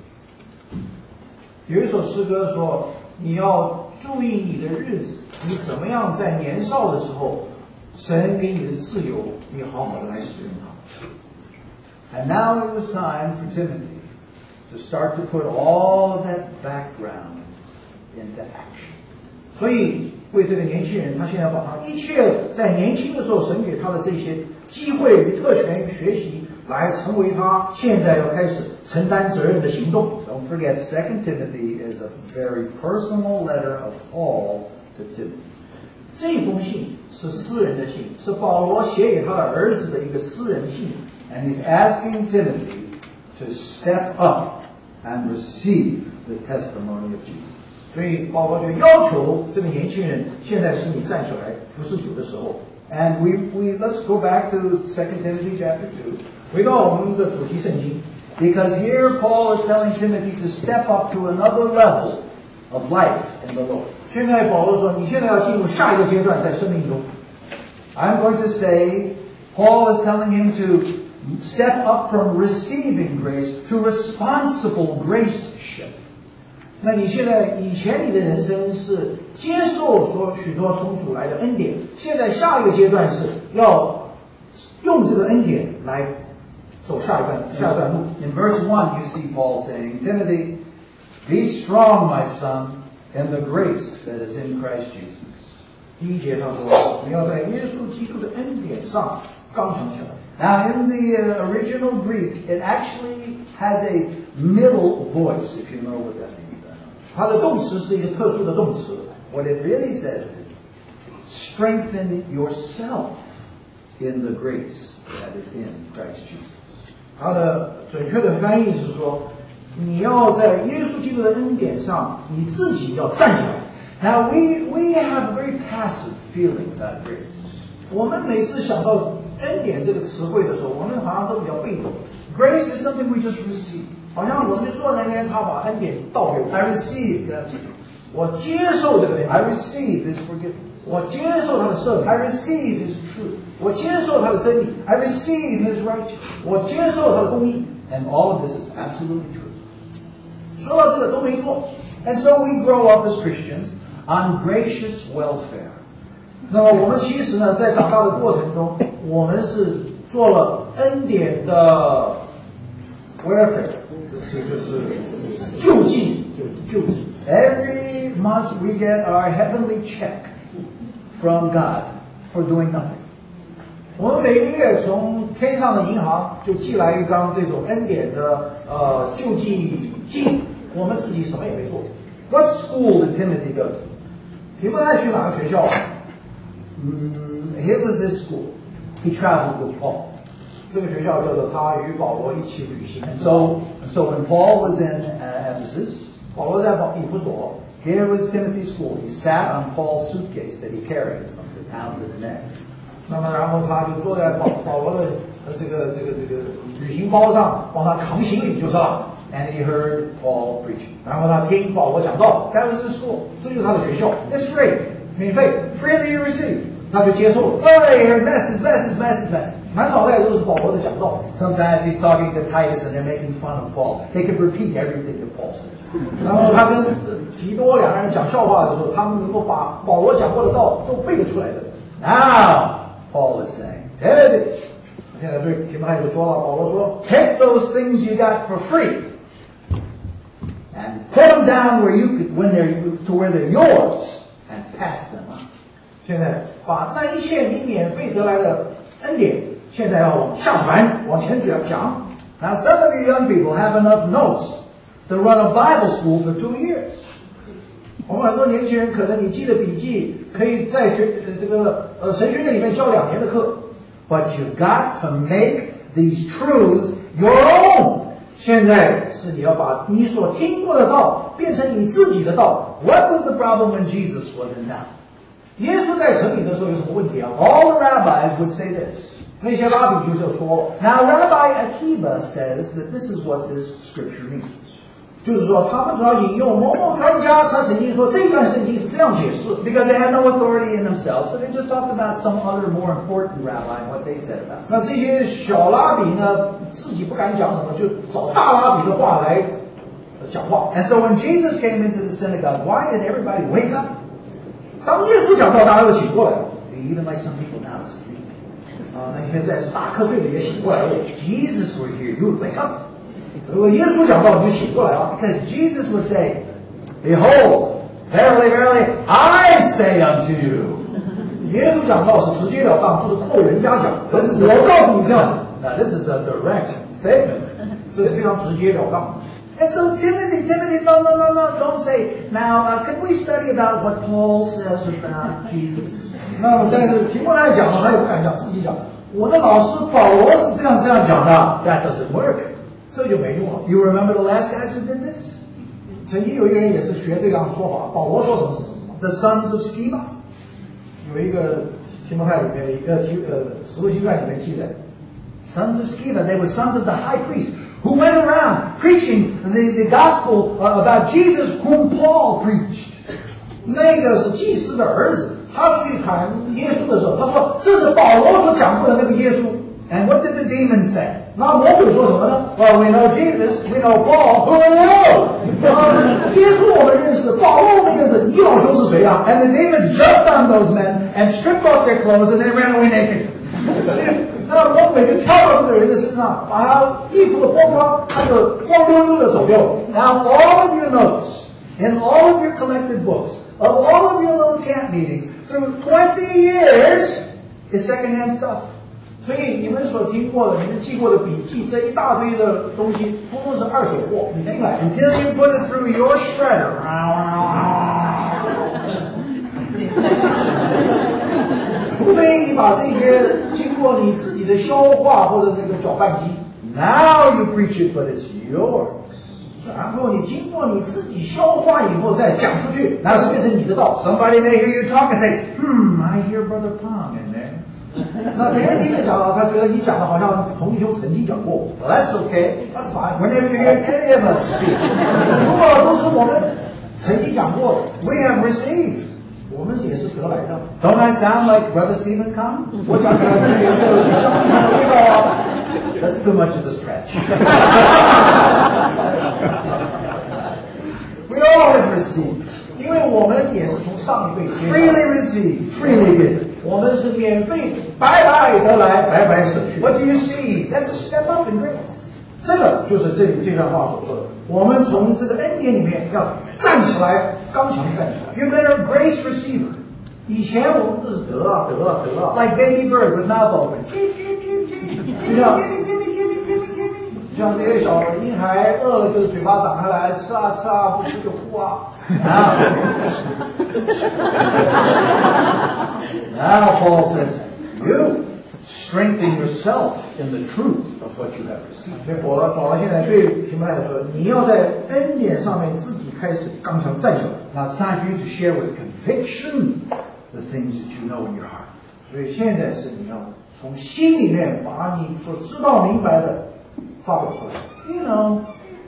S2: 有一首诗歌说，你要注意你的日子，你怎么样在年少的时候，神给你的自由，你好好的来使用它。
S1: And now it was time for Timothy to start to put all of that background into action.
S2: 所以为这个年轻人，他现在把他一切在年轻的时候神给他的这些机会与特权与学习，来成为他现在要开始承担责任的行动。
S1: Don't forget, 2 Timothy is a very personal letter of Paul to Timothy.
S2: 这封信是私人的信，是保罗写给他的儿子的一个私人信。
S1: And he's asking Timothy to step up and receive the testimony of Jesus.
S2: 所以保罗就要求这个年轻人，现在是你站起来服侍主的时候。
S1: And let's go back to 2 Timothy chapter 2.
S2: 回到我们的主题圣经，
S1: Because here Paul is telling Timothy to step up to another level of life in the Lord.
S2: 现在保罗说，你现在要进入下一个阶段，在生命中。
S1: I'm going to say, Paul is telling him to step up from receiving grace to responsible graceship.
S2: 那你现在以前你的人生是接受许多从主来的恩典，现在下一个阶段是要用这个恩典来走下一段路。
S1: In verse 1 you see Paul saying, Timothy, be strong, my son, in the grace that is in Christ Jesus.
S2: 第一节他说，你要在耶稣基督的恩典上刚强起来。
S1: Now in the original Greek, it actually has a middle voice, if you know what that means.
S2: 它的动词是一个特殊的动词。
S1: What it really says is, strengthen yourself in the grace that is in Christ Jesus.
S2: 它的准确的翻译是说，你要在耶稣基督的恩典上，你自己要站起来。
S1: Now we have a very passive feeling about grace.
S2: 我们每次想到恩典这个词汇的时候，我们好像都比较被动。
S1: Grace is something we just receive.
S2: 好像我们就坐在那边，他把恩典倒给我。
S1: I receive that.
S2: 我接受这个恩典。
S1: I receive His forgiveness.
S2: 我接受他的赦免。
S1: I receive His truth.
S2: 我接受他的真理。
S1: I receive His righteousness.
S2: 我接受他的公义。
S1: And all of this is absolutely true.
S2: 说到这个都没错。
S1: And so we grow up as Christians on gracious welfare.
S2: 那么我们其实呢，在长大的过程中，我们是做了恩典的 welfare， 就是救济。
S1: Every month we get our heavenly check from God for doing nothing.
S2: 我们每个月从天上的银行就寄来一张这种恩典的救济金，我们自己什么也没做。
S1: What school did Timothy go to?
S2: 提摩太去哪个学校？
S1: It was this school. He traveled with Paul.
S2: 这个学校叫做他与保罗一起旅行。
S1: So when Paul was in Ephesus,
S2: 保罗在以弗所
S1: here was Timothy's school. He sat on Paul's suitcase that he carried from the town to the next.
S2: 那么然后他就坐在保罗的这个旅行包上，帮他扛行李就是了。
S1: And he heard Paul preaching.
S2: 然后他听保罗讲道，
S1: That was his school.
S2: 这就是他的学校，
S1: It's free.
S2: 免费，
S1: Freely you receive.
S2: 他就接受了。
S1: Oh, he heard message.
S2: 满脑袋都是保罗的讲道。
S1: Sometimes he's talking to Titus and they're making fun of Paul. They could repeat everything that Paul said.
S2: 然后他跟提多两个人讲笑话的时候，他们能够把保罗讲过的道都背得出来的。
S1: Now, Paul is saying, Timothy,
S2: 现在对提摩太就说了，保罗说
S1: take those things you got for free and put them down where they're yours and pass them on.
S2: 现在把那一切你免费得来的恩典，现在要往下传，往前讲。
S1: Now, some of you young people have enough notes to run a Bible school for 2 years.
S2: 我们很多年轻人可能你记的笔记可以在神学院里面教2年的课。
S1: But you got to make these truths your own.
S2: 现在是你要把你所听过的道变成你自己的道。
S1: What was the problem when Jesus was in town?
S2: 耶稣在城里的时候有什么问题啊？
S1: All the rabbis would say this.
S2: 那些拉比就是说，
S1: Now, Rabbi Akiva says that this is what this scripture means.
S2: 就是说他们主要引用某某专家，他曾经说这段圣经是这样解释。
S1: Because they had no authority in themselves, so they just talked about some other more important rabbi and what they said about it.
S2: 那这些小拉比呢，自己不敢讲什么，就找大拉比的话来讲话。
S1: And so when Jesus came into the synagogue, why did everybody wake up?
S2: 当耶稣讲到，大家都醒过来了。
S1: See, even like some people now are sleeping.
S2: 那些在打瞌睡的也醒过来了。
S1: Jesus were here, you would wake up.
S2: 如果耶稣讲道，你就醒过来了。
S1: Because Jesus would say, Behold, verily, verily, I say unto you.
S2: 耶稣讲道是直截了当，不是扣人家讲。可是我告诉你这样。
S1: Now this is a direct statement.
S2: 这是非常直截了当。
S1: And so Timothy, no, don't say, now, can we study about what Paul says about Jesus?
S2: 那但是提摩太讲了，他也不敢讲，自己讲。我的老师保罗是这样讲的。
S1: That doesn't work.
S2: 这就没用了。
S1: You remember the last guys who did this?
S2: 曾经有一个人也是学这样说法，保罗说什么。
S1: The sons of Sceva.
S2: 有一个提摩太里面的一个使徒行传里面记载
S1: ，sons of Sceva, they were sons of the high priest who went around preaching the gospel about Jesus whom Paul preached.
S2: 那个是祭司的儿子，他去传耶稣的时候，他说这是保罗所讲过的那个耶稣。
S1: And what did the demons say?
S2: 那魔鬼说什么呢
S1: ？Well, we know Jesus, we know Paul. Who are you?
S2: 耶稣我们认识，保罗我们认识，你老兄是谁啊
S1: ？And the demons jumped on those men and stripped off their clothes and they ran away naked.
S2: 那魔鬼就跳到这个人的身上，把他衣服都剥光，他就光溜溜的走掉。
S1: Now, all of your notes, in all of your collected books, of all of your little camp meetings, through 20 years, is secondhand stuff.
S2: 所以你们所听过的、你们记过的笔记，这一大堆的东西，通通是二手货，你听来。
S1: Until you put it through your shredder.
S2: 除非你把这些经过你自己的消化或者那个搅拌机
S1: ，Now you preach it, but it's yours.
S2: 然后你经过你自己消化以后再讲出去，那是变成你的道。
S1: Somebody may hear you talk and say, I hear Brother Pong in there.
S2: 那别人听着讲，他觉得你讲的好像同弟兄曾经讲过。
S1: Well, that's okay.
S2: That's fine.
S1: Whenever you hear any of us speak,
S2: 如果都是我们曾经讲过的
S1: we have received.
S2: 我们也是得来的。
S1: Don't I sound like Brother Stephen Kong?
S2: 我讲起来跟有像味道啊。
S1: That's too much of a stretch. We all have received.
S2: 因为我们也是从上一辈
S1: freely received, freely given.
S2: 我们是免费白白得来，白白舍去。
S1: What do you see? That's a step up in grace.
S2: 这个就是这段话所说的。我们从这个恩典里面要站起来，刚强站起来。
S1: You've been a grace receiver.
S2: 以前我们都是得啊，
S1: like baby bird with mouth open.
S2: 就像这些小婴孩饿了，就是嘴巴长开来，吃啊吃啊，不吃就哭啊。
S1: Now Paul says, you strengthen yourself in the truth of what you have received.
S2: 所以保罗现在对提摩太说，你要在恩典上面自己开始刚强站起来。
S1: Now it's time for you to share with conviction the things that you know in your heart.
S2: 所以现在是你要从心里面把你所知道明白的发表出来。
S1: You know,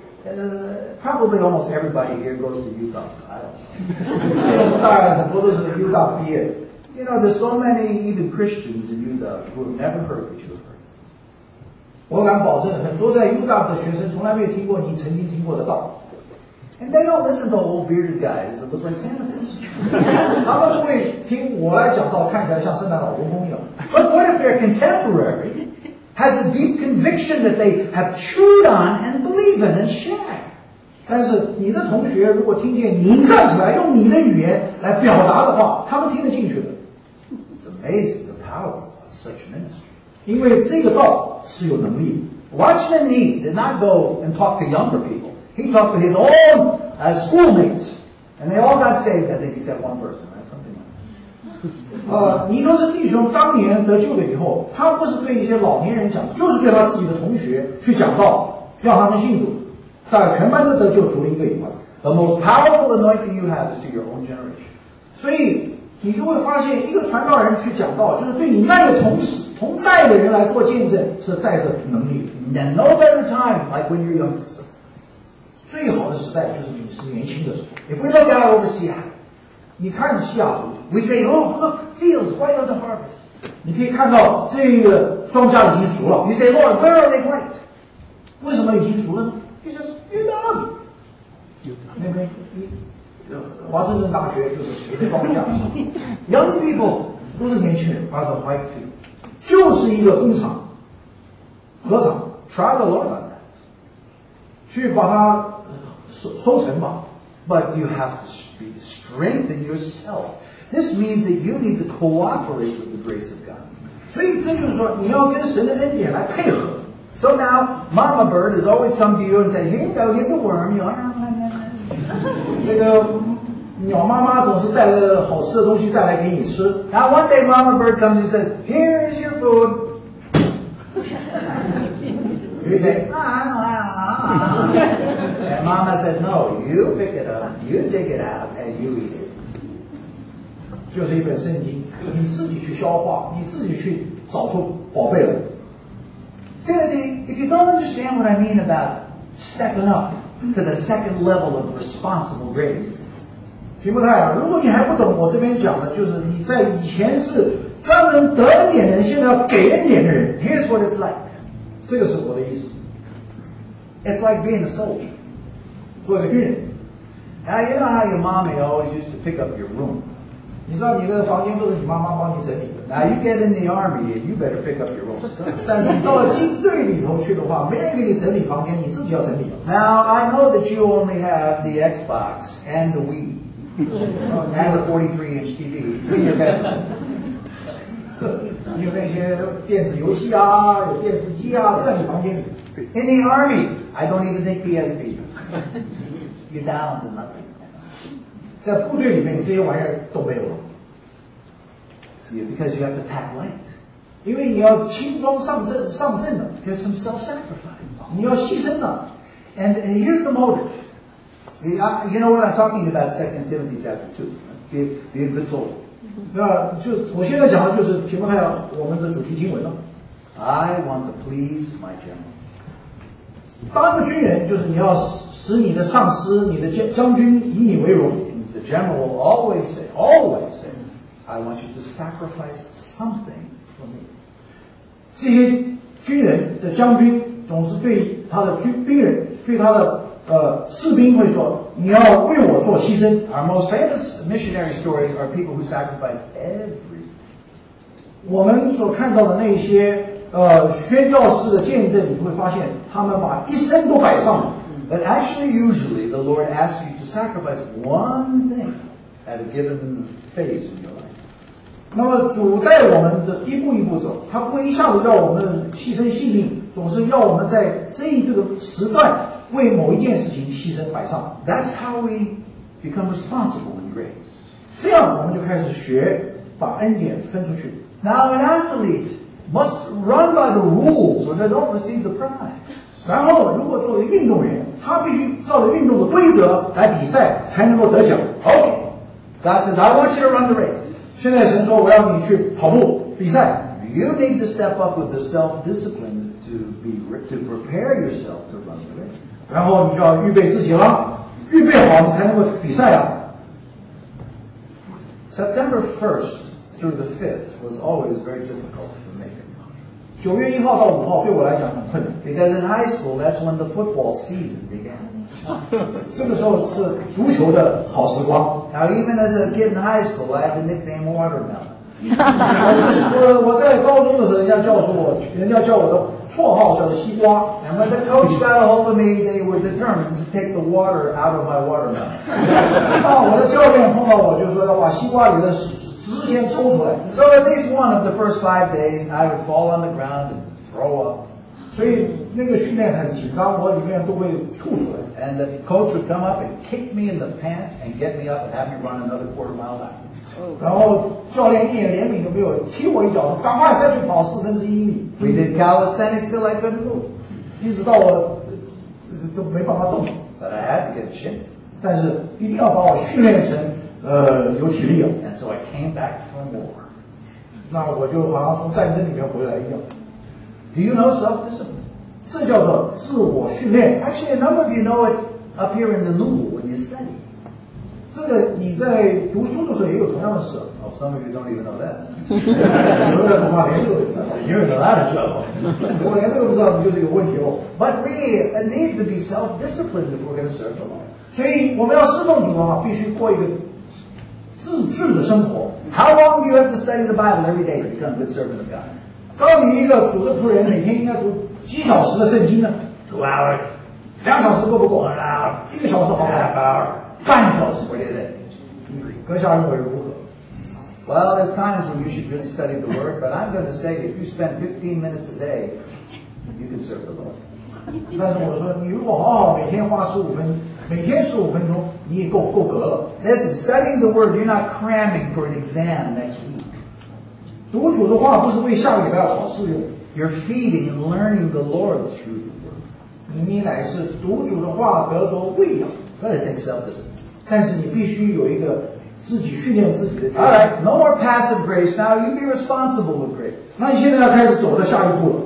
S1: probably almost everybody here goes to Utah. I don't know.
S2: 大概很多都是 Utah 毕业的。
S1: You know, there's so many even Christians in Utah who have never heard what you have heard.
S2: 我敢保证，很多在 Utah 的学生从来没有听过你曾经听过的道。
S1: And they don't listen to old bearded guys that look like Santa Claus.
S2: 他们不会听我来讲道，看起来像圣诞老公公一样。
S1: But what if their contemporary has a deep conviction that they have chewed on and believe in and share?
S2: 但是你的同学如果听见你站起来用你的语言来表达的话，他们听得进去的。
S1: It's amazing the power of such ministry.
S2: 因为这个道是有能力的。
S1: Watchman Nee did not go and talk to younger people. He talked to his own schoolmates, and they all got saved, I think, except one person, right? Something like that.
S2: 尼多斯弟兄当年得救了以后，他不是对一些老年人讲，就是对他自己的同学去讲道，让他们信主。大概全班都得救，除了一个以外。
S1: The most powerful anointing you have is to your own generation.
S2: 所以你就会发现，一个传道人去讲道，就是对你那个同代的人来做见证，是带着能力的。
S1: And no better time like when you're younger.
S2: 最好的时代就是你是年轻的时候。
S1: If we look out over Seattle,
S2: 你看西雅图，
S1: we say, oh, look, fields white on the harvest.
S2: 你可以看到这个庄稼已经熟了。
S1: You say, Lord, where are they white?
S2: 为什么已经熟了呢？
S1: He says, Utah.
S2: 那边华盛顿大学就是谁的庄稼？
S1: Young people
S2: 都是年轻人。
S1: are the white field.
S2: 就是一个工厂、禾场，
S1: Try the Lord on that.
S2: 去把它收成吧。
S1: But you have to strengthen yourself. This means that you need to cooperate with the grace of God.
S2: 所以这就是说，你要跟神的恩典来配合。
S1: So now, Mama Bird has always come to you and said, "Here you go, here's a worm." You
S2: 这个鸟妈妈总是带着好吃的东西带来给你吃。
S1: Now one day Mama Bird comes and says, "Here's your food."
S2: 有一天，
S1: And Mama said, "No, you pick it up, you dig it out, and you eat it."
S2: 就是一本圣经，你自己去消化，你自己去找出宝贝来。
S1: Timothy, if you don't understand what I mean about stepping up to the second level of responsible grace,
S2: 提摩太啊，如果你还不懂我这边讲的，就是你在以前是专门得恩典的人，现在要给恩典的人，
S1: here's what it's like.
S2: 这个是我的意思。
S1: It's like being a soldier.
S2: 做一个军人，
S1: Now, you know how your mommy always used to pick up your room.
S2: 你知道你的房间都是你妈妈帮你整理的。
S1: Now, you get in the army and you better pick up your room.
S2: 但是你到了军队里头去的话，没人给你整理房间，你自己要整理。
S1: Now, I know that you only have the Xbox and the Wii and the 43-inch TV in your bedroom.
S2: 你有那些电子游戏啊，有电视机啊，都在你房间里。
S1: In the army, I don't even think PSP. You're down to nothing.
S2: 在部队里面，这些玩意儿都没有了，
S1: See, because you have to pack light.
S2: 因为你要轻装上阵的，
S1: There's some self-sacrifice.
S2: 你要牺牲的。
S1: And here's the motive. You know what I'm talking about, 2 Timothy chapter 2. Be a good soldier.
S2: 那就我现在讲的就是提摩太我们的主题经文了。
S1: I want to please my general.
S2: 当一个军人，就是你要使你的上司、你的将军以你为荣。
S1: The general will always say, I want you to sacrifice something for me.
S2: 这些军人的将军总是对他的兵人、对他的士兵会说：“你要为我做牺牲。”
S1: Our most famous missionary stories are people who sacrifice everything.
S2: 我们所看到的那些宣教士的见证，你会发现他们把一生都摆上了。
S1: But actually, usually, the Lord asks you to sacrifice one thing at a given phase in your life.
S2: 那么主带我们的一步一步走，他不会一下子要我们牺牲性命，总是要我们在这个时段为某一件事情牺牲摆上。
S1: That's how we become responsible in grace.
S2: 这样我们就开始学把恩典分出去。
S1: Now, an athlete must run by the rules or they don't receive the prize.
S2: 然后，如果作为运动员，他必须照着运动的规则来比赛，才能够得奖。
S1: Okay. God says, I want you to run the race.
S2: 现在神说，我要你去跑步比赛。
S1: You need to step up with the self-discipline to prepare yourself to run the race.
S2: 然后你就要预备自己了，预备好你才能够比赛啊。
S1: September 1st through the 5th was always very difficult for me.
S2: 9月1号到5号对我来讲很困难，
S1: Because in high school, that's when the football season began.
S2: 这个时候是足球的好时光。
S1: Now, even as a kid in high school, I had the nickname Watermelon.
S2: 我在高中的时候，人家叫我的绰号叫做西瓜。
S1: And when the coach got a hold of me, they were determined to take the water out of my watermelon.
S2: 我的教练碰到我就说要把西瓜里的汁先抽出来。
S1: So at least one of the first 5 days, I would fall on the ground and throw up.
S2: 所以那个训练很紧张，我里面都会吐出来。
S1: And the coach would come up and kick me in the pants and get me up and have me run another quarter-mile back.
S2: 然后教练一点怜悯都没有，踢我一脚，说赶快再去跑4分之1英里。
S1: We did calisthenics till I couldn't move.
S2: 一直到我都没办法动，
S1: But I had to get shape.
S2: 但是一定要把我训练成有体力啊。
S1: And so I came back from war.
S2: 那我就好像从战争里面回来一样。
S1: Do you know self-discipline?
S2: 这叫做自我训练。
S1: Actually, a number of you know it up here in the Nulu when you study.
S2: 这个你在读书的时候也有同样的事。
S1: Oh, some of you don't even know that.
S2: 有的人恐怕连这个都不知道。
S1: You don't know that as well.
S2: 我连这个不知道，你就是有问题哦。
S1: But really, it needs to be self-disciplined if we're going to serve the Lord.
S2: 所以我们要侍奉主的话，必须过一个自制的生活。
S1: How long do you have to study the Bible every day to become a good servant of God?
S2: 告诉你一个主的仆人每天应该读几小时的圣经呢？
S1: 2 hours.
S2: 2小时够不够
S1: 1 hour.
S2: ？1个小时好不
S1: Half
S2: 好？
S1: hour.
S2: 半小时。
S1: What do you think?
S2: 阁下认为如何？
S1: Well, there's times when you should really study the Word, but I'm going to say if you spend 15 minutes a day, you can serve the Lord.
S2: 但是我说，你如果好好每天花15分，每天15分钟，你也够格了。
S1: Listen, studying the Word, you're not cramming for an exam next week.
S2: 读主的话不是为下个礼拜要考试用，
S1: You're feeding and learning the Lord through the Word.
S2: 你乃是读主的话得着喂养，
S1: Got to take self-discipline.
S2: 但是你必须有一个自己训练自己的决
S1: All
S2: 心。
S1: right, no more passive grace now. You be responsible with grace.
S2: 那你现在要开始走到下一步了，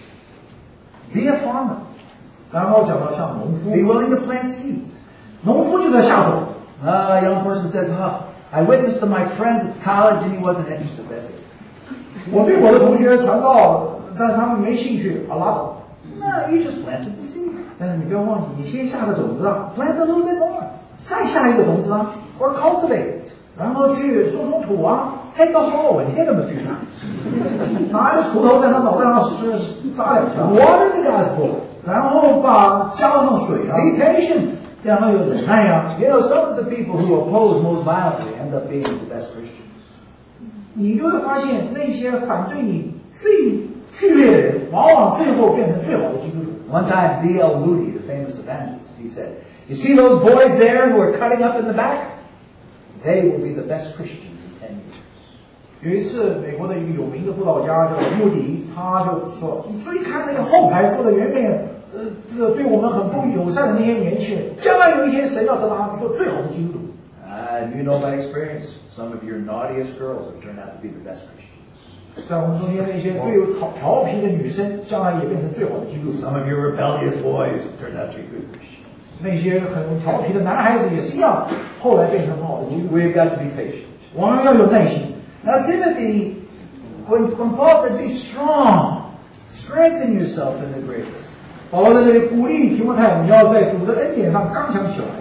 S1: Be a farmer.
S2: 然后讲到像农夫
S1: Be，willing to plant seeds.
S2: 农夫就在下种。
S1: A young person says, I witnessed to my friend at college and he wasn't interested. That's it.
S2: 我对我的同学传道，但是他们没兴趣，拉倒。
S1: No, you just planted the seed.
S2: 但是你不要忘记，你先下个种子啊 ，plant a little bit more，再下一个种子啊
S1: Or cultivate it.
S2: 然后去松松土啊，
S1: Take a hoe and hit him a few times.
S2: 拿一个锄头在他脑袋上扎2下，
S1: Water the gospel.
S2: 然后加上水啊，
S1: Be patient.
S2: 然后有忍耐呀。
S1: You know, some of the people who oppose most violently end up being the best Christians.
S2: 你就会发现那些反对你最剧烈的人，往往最后变成最好的基督徒。
S1: One time, D.L. Moody, the famous evangelist, he said, you see those boys there who are cutting up in the back? They will be the best Christians in 10 years.
S2: 有一次，美国的一个有名的布道家叫穆迪，他就说：“你注意看那个后排坐的远远，这个对我们很不友善的那些年轻人，将来有一天神要得他做最好的基督徒。”
S1: You know by experience, some of your naughtiest girls have turned out to be the best Christians.
S2: 在我们中间那些最有调皮的女生，将来也变成最好的基督徒。
S1: Some of your rebellious boys have turned out to be good Christians.
S2: 那些很调皮的男孩子也是一样，后来变成很好的基督徒。
S1: We've got to be patient.
S2: 我们要有耐心。
S1: Now, Timothy, when Paul said, be strong, strengthen yourself in the grace.
S2: 保罗在这里鼓励提摩太，你要在主的恩典上刚强起来。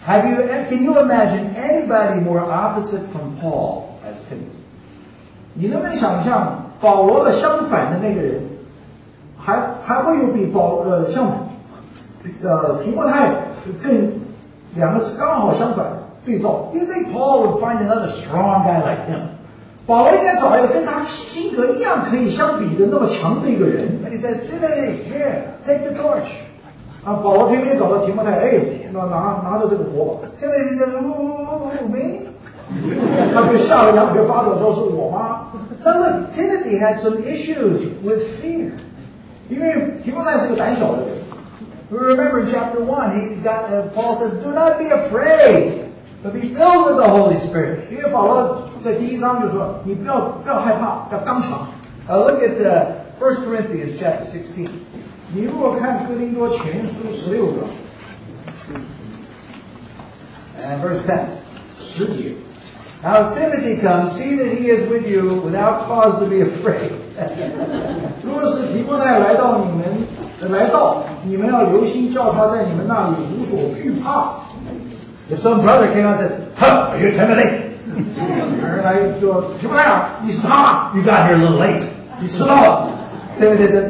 S1: Can you imagine anybody more opposite from Paul as Timothy?
S2: 你能不能想象保罗的相反的那个人，还会有比像提摩太更两个刚好相反对照？
S1: You think Paul would find another strong guy like him?
S2: 保罗应该找一个跟他性格一样可以相比的那么强的一个人。
S1: But he says, Timothy, here, take the torch.
S2: 啊，保罗偏偏找到提摩太，拿着这个火把。
S1: Timothy said, ooh, me?
S2: 他就吓了两腿发抖，说是我吗？
S1: Now look, Timothy had some issues with fear.
S2: 因为提摩太是个胆小的人。
S1: Remember in chapter 1, Paul says, do not be afraid, but be filled with the Holy Spirit.
S2: 因为保罗在第1章就说，你不要害怕，要刚强。
S1: Look at 1 Corinthians chapter 16.
S2: 你如果看哥林多前书16章
S1: And verse 10.
S2: 10节，
S1: Now if Timothy comes, see that he is with you without cause to be afraid.
S2: 如果是提摩太来到，你们要留心，叫他在你们那里无所惧怕。
S1: If some brother came out and said, are you Timothy?
S2: 有人来就提摩太啊，你是他，
S1: You got here a little late.
S2: 你迟到了。
S1: Timothy said,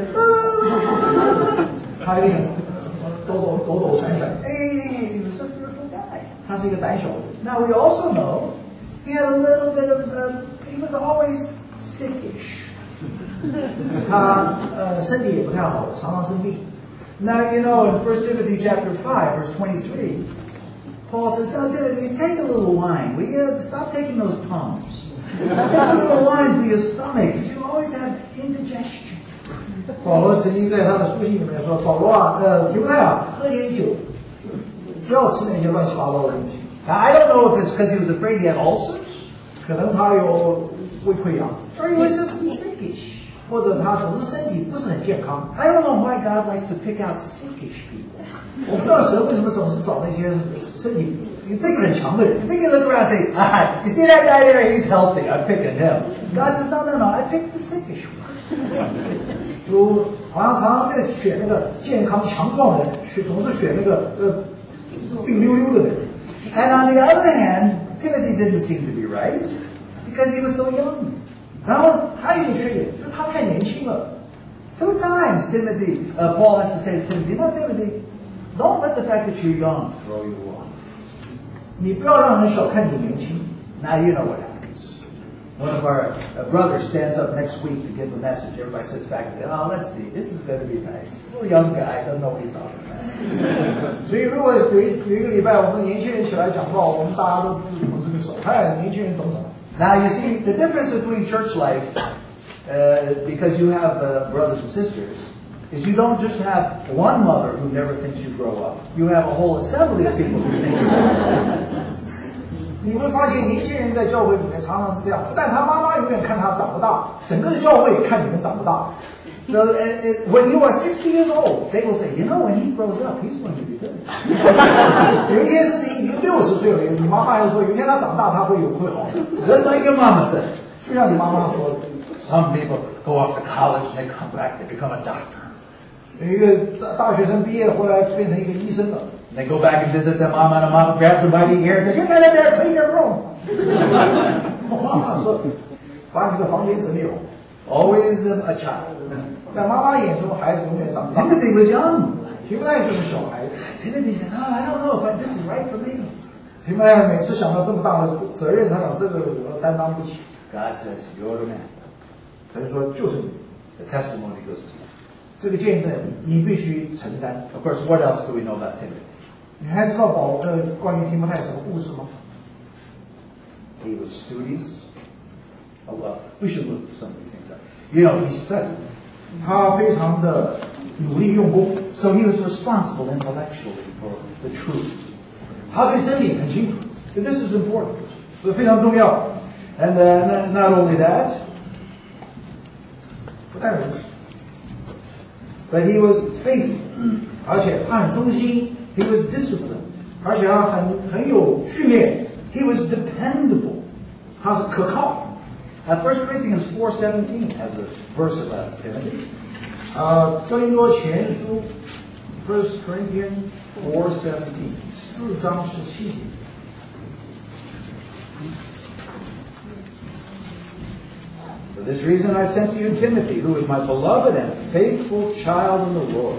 S2: 他一定抖闪闪。
S1: hey, he was a fearful guy.
S2: 他是一个胆小的人。
S1: Now we also know he had a little bit of, he was always sickish.
S2: 他身体也不太好，常常生病。
S1: Now you know in 1 Timothy chapter 5, verse 23, Paul says, now Timothy, take a little wine. Will you stop taking those Tums? Take a little wine for your stomach, because you always have indigestion.
S2: 保罗曾经在他的书信里面说：“保罗啊，提摩太啊，喝点酒，不要吃那些乱七八糟的东西。
S1: Now I don't know if it's because he was afraid he had ulcers,
S2: 可能他有胃溃疡，
S1: or he was just sickish.
S2: 或者他总是身体不是很健康。
S1: I don't know why God likes to pick out sickish people.
S2: 我不知道神为什么总是找那些身体背很强的人。
S1: You think you look around and say, you see that guy there? He's healthy. I'm picking him. God says, no. I picked the sickish one.
S2: 就好像常常在选那个健康强壮的人，总是选那个病溜溜的人。
S1: And on the other hand, Timothy didn't seem to be right because he was so young.
S2: 然后还有一个缺点，就是他太年轻了。
S1: 2 times Paul has to say to Timothy, "No, Timothy, don't let the fact that you're young throw you off."
S2: 你不要让人小看你年轻。
S1: Now you know what happens. One of our brothers stands up next week to give a message. Everybody sits back and says, "Oh, let's see. This is going to be nice. A little young guy doesn't know what he's talking about."
S2: 所以如果有一个礼拜我们年轻人起来讲道，我们大家都是我这个手，年轻人懂什么？
S1: Now you see the difference between church life, because you have brothers and sisters, is you don't just have one mother who never thinks you grow up. You have a whole assembly of people who think you grow up.
S2: 你会发现年轻人在教会里面常常是这样，但他妈妈永远看他长不大，整个教会也看你们长不大。
S1: So when you are 60 years old, they will say, "You know, when he grows up, he's going to be good."
S2: 有一天是你已经60岁了，你妈妈又说，有一天他长大他会好的。
S1: Just like your mama said.
S2: 就像你妈妈说的。
S1: Some people go off to college and they come back, they become a doctor.
S2: 有一个大学生毕业回来变成一个医生了。
S1: They go back and visit their mama, and the mama grabs them by the ear and says, "You get in there, clean your room."
S2: 妈妈说，把你的房间整理好。
S1: Always a child.
S2: 在妈妈眼中，孩子永远长不大。
S1: Timothy was young.
S2: 提摩太就是小孩。
S1: Timothy said, "Oh, I don't know if this is right for me."
S2: 提摩太每次想到这么大的责任，他讲这个我担当不起。
S1: God says, "You're the man."
S2: 神说就是你，
S1: The testimony goes to you.
S2: 这个见证你必须承担。
S1: Of course, what else do we know about Timothy?
S2: 你还知道关于提摩太什么故事吗？
S1: He was studious. Oh, well, we should look some of these things up. You know, he studied.
S2: 他非常的努力用功，
S1: So he was responsible intellectually for the truth.
S2: 他对真理很清楚。This is important， 这非常重要。
S1: And then, not only that,
S2: 不但如此，
S1: but he was faithful.
S2: 而且他很忠心。He was disciplined， 而且他很有训练。
S1: He was dependable.
S2: 他是可靠。
S1: 1 Corinthians 4:17 has a verse about Timothy.
S2: 哥林多前书 1 Corinthians 4:17 4章17节。
S1: For this reason I sent to you Timothy, who is my beloved and faithful child in the Lord.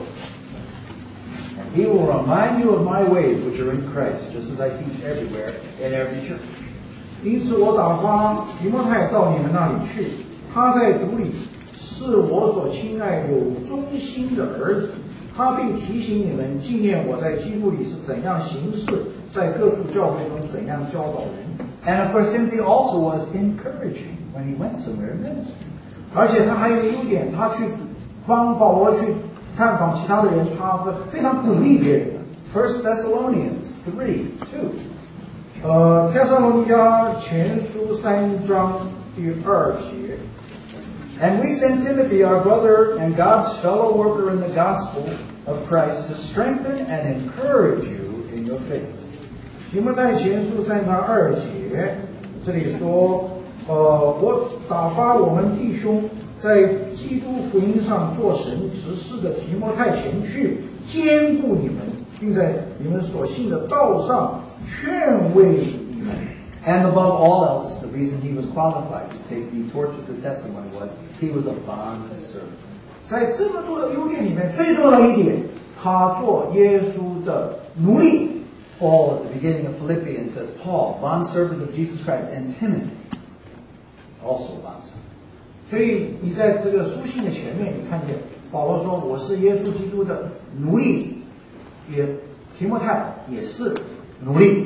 S1: And he will remind you of my ways which are in Christ, just as I teach everywhere in every church.
S2: 因此我打发提摩太到你们那里去，他在主里是我所亲爱有忠心的儿子，他并提醒你们纪念我在基督里是怎样行事，在各处教会中怎样教导人。
S1: And of course Timothy also was encouraging when he went somewhere to minister.
S2: 而且他还有一个优点，他去帮保罗去探访其他的人，他是非常鼓励别人的。
S1: 1 Thessalonians 3:2.
S2: 帖撒罗尼迦前书3章第2节。
S1: And we send Timothy, our brother and God's fellow worker in the gospel of Christ, to strengthen and encourage you in your faith.
S2: 提摩太前书3章2节，这里说，我打发我们弟兄在基督福音上做神执事的提摩太前去，兼顾你们，并在你们所信的道上劝慰你们。
S1: And above all else, the reason he was qualified to take the torch of the testimony was he was a bond servant.
S2: 在这么多的优点里面，最重要的一点，他做耶稣的奴隶。
S1: Paul, at the beginning of Philippians, says, Paul, bondservant of Jesus Christ, and Timothy, also bondservant.
S2: 所以你在这个书信的前面，你看见保罗说我是耶稣基督的奴隶，也提摩太也是奴隶。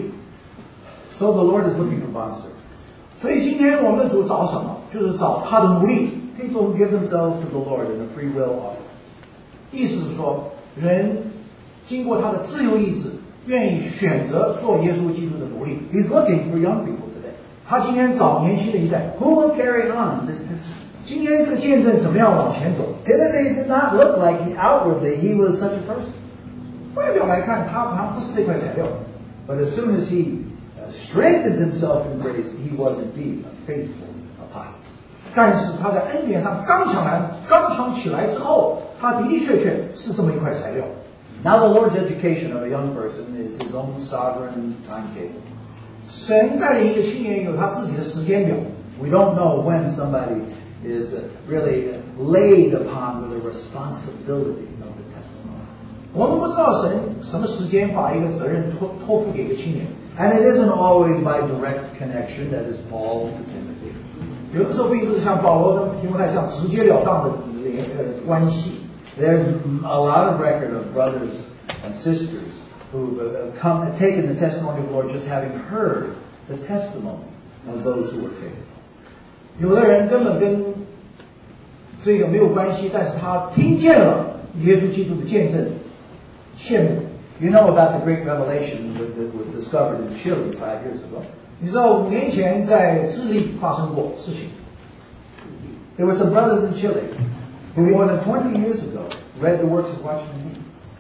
S1: So the Lord is looking for bondservants.
S2: 所以今天我们的主找什么？就是找他的奴隶。
S1: People who give themselves to the Lord in a free will offer.
S2: 意思是说，人经过他的自由意志，愿意选择做耶稣基督的奴隶。
S1: He's looking for young people today.
S2: 他今天找年轻的一代。
S1: Who will carry on this?
S2: 今天这个见证怎么样往前走？
S1: Timothy did not look like outwardly he was such a person.
S2: 外表来看，他好像不是这块材料。
S1: But as soon as he strengthened himself in grace, he was indeed a faithful apostle.
S2: 但是他在恩典上刚强起来之后，他的的确确是这么一块材料。
S1: Now the Lord's education of a young person is his own sovereign timetable.
S2: 神带领一个青年有他自己的时间表。
S1: We don't know when somebody is really laid upon with a responsibility of the testimony.
S2: 我们不知道神什么时间把一个责任托付给一个青年。
S1: And it isn't always by direct connection that is Paul to Timothy.
S2: 有的时候并不是像保罗跟提摩太这样直截了当的关系。
S1: There's a lot of record of brothers and sisters who've taken the testimony of the Lord just having heard the testimony of those who were faithful.
S2: 有的人根本跟这个没有关系，但是他听见了耶稣基督的见证，羡慕。
S1: You know about the great revelation that was discovered in Chile 5 years ago.
S2: 你知道5年前在智利发生过事情。
S1: There were some brothers in Chile who more than 20 years ago read the works of Watchman Nee.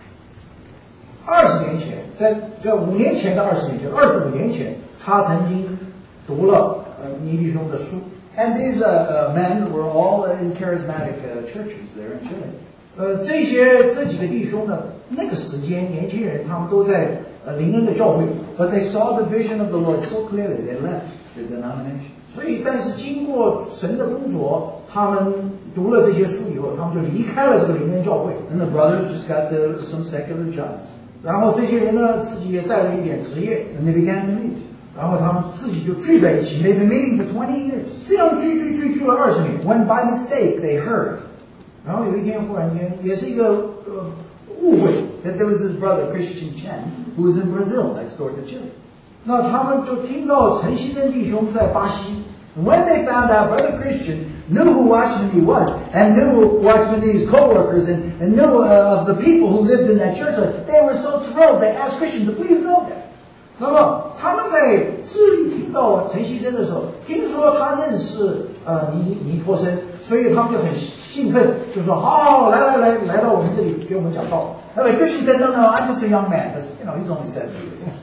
S2: 20年前，在5年前的20年前，25年前，他曾经读了尼弟兄的书。
S1: And these men were all in charismatic churches there in Chile.
S2: 这几个弟兄呢，那个时间年轻人他们都在灵恩的教会
S1: ，but they saw the vision of the Lord so clearly they left the denomination.
S2: 所以，但是经过神的工作，他们读了这些书以后，他们就离开了这个灵恩教会。
S1: And the brothers just got some secular jobs.
S2: 然后这些人呢，自己也带了一点职业
S1: ，and they began to meet.
S2: 然后他们自己就聚在一起
S1: They've been meeting for 20 years.
S2: 这样聚了20年。
S1: When by mistake they heard.
S2: 然后有一天忽然间，也是一个误会
S1: that there was this brother Christian Chen who was in Brazil next door to Chile.
S2: 那他们就听到陈锡珍弟兄在巴西。
S1: When they found out Brother Christian knew who Watchman Nee was and knew Watchman Nee's co-workers and knew of the people who lived in that church, they were so thrilled. They asked Christian to please go there.
S2: 那么他们在智利听到陈锡珍的时候，听说他认识尼托生，所以他们就很兴奋，就说好，来到我们这里给我们讲道。
S1: Anyway, Christian said, no, I'm just a young man. Because, he's only 70 years.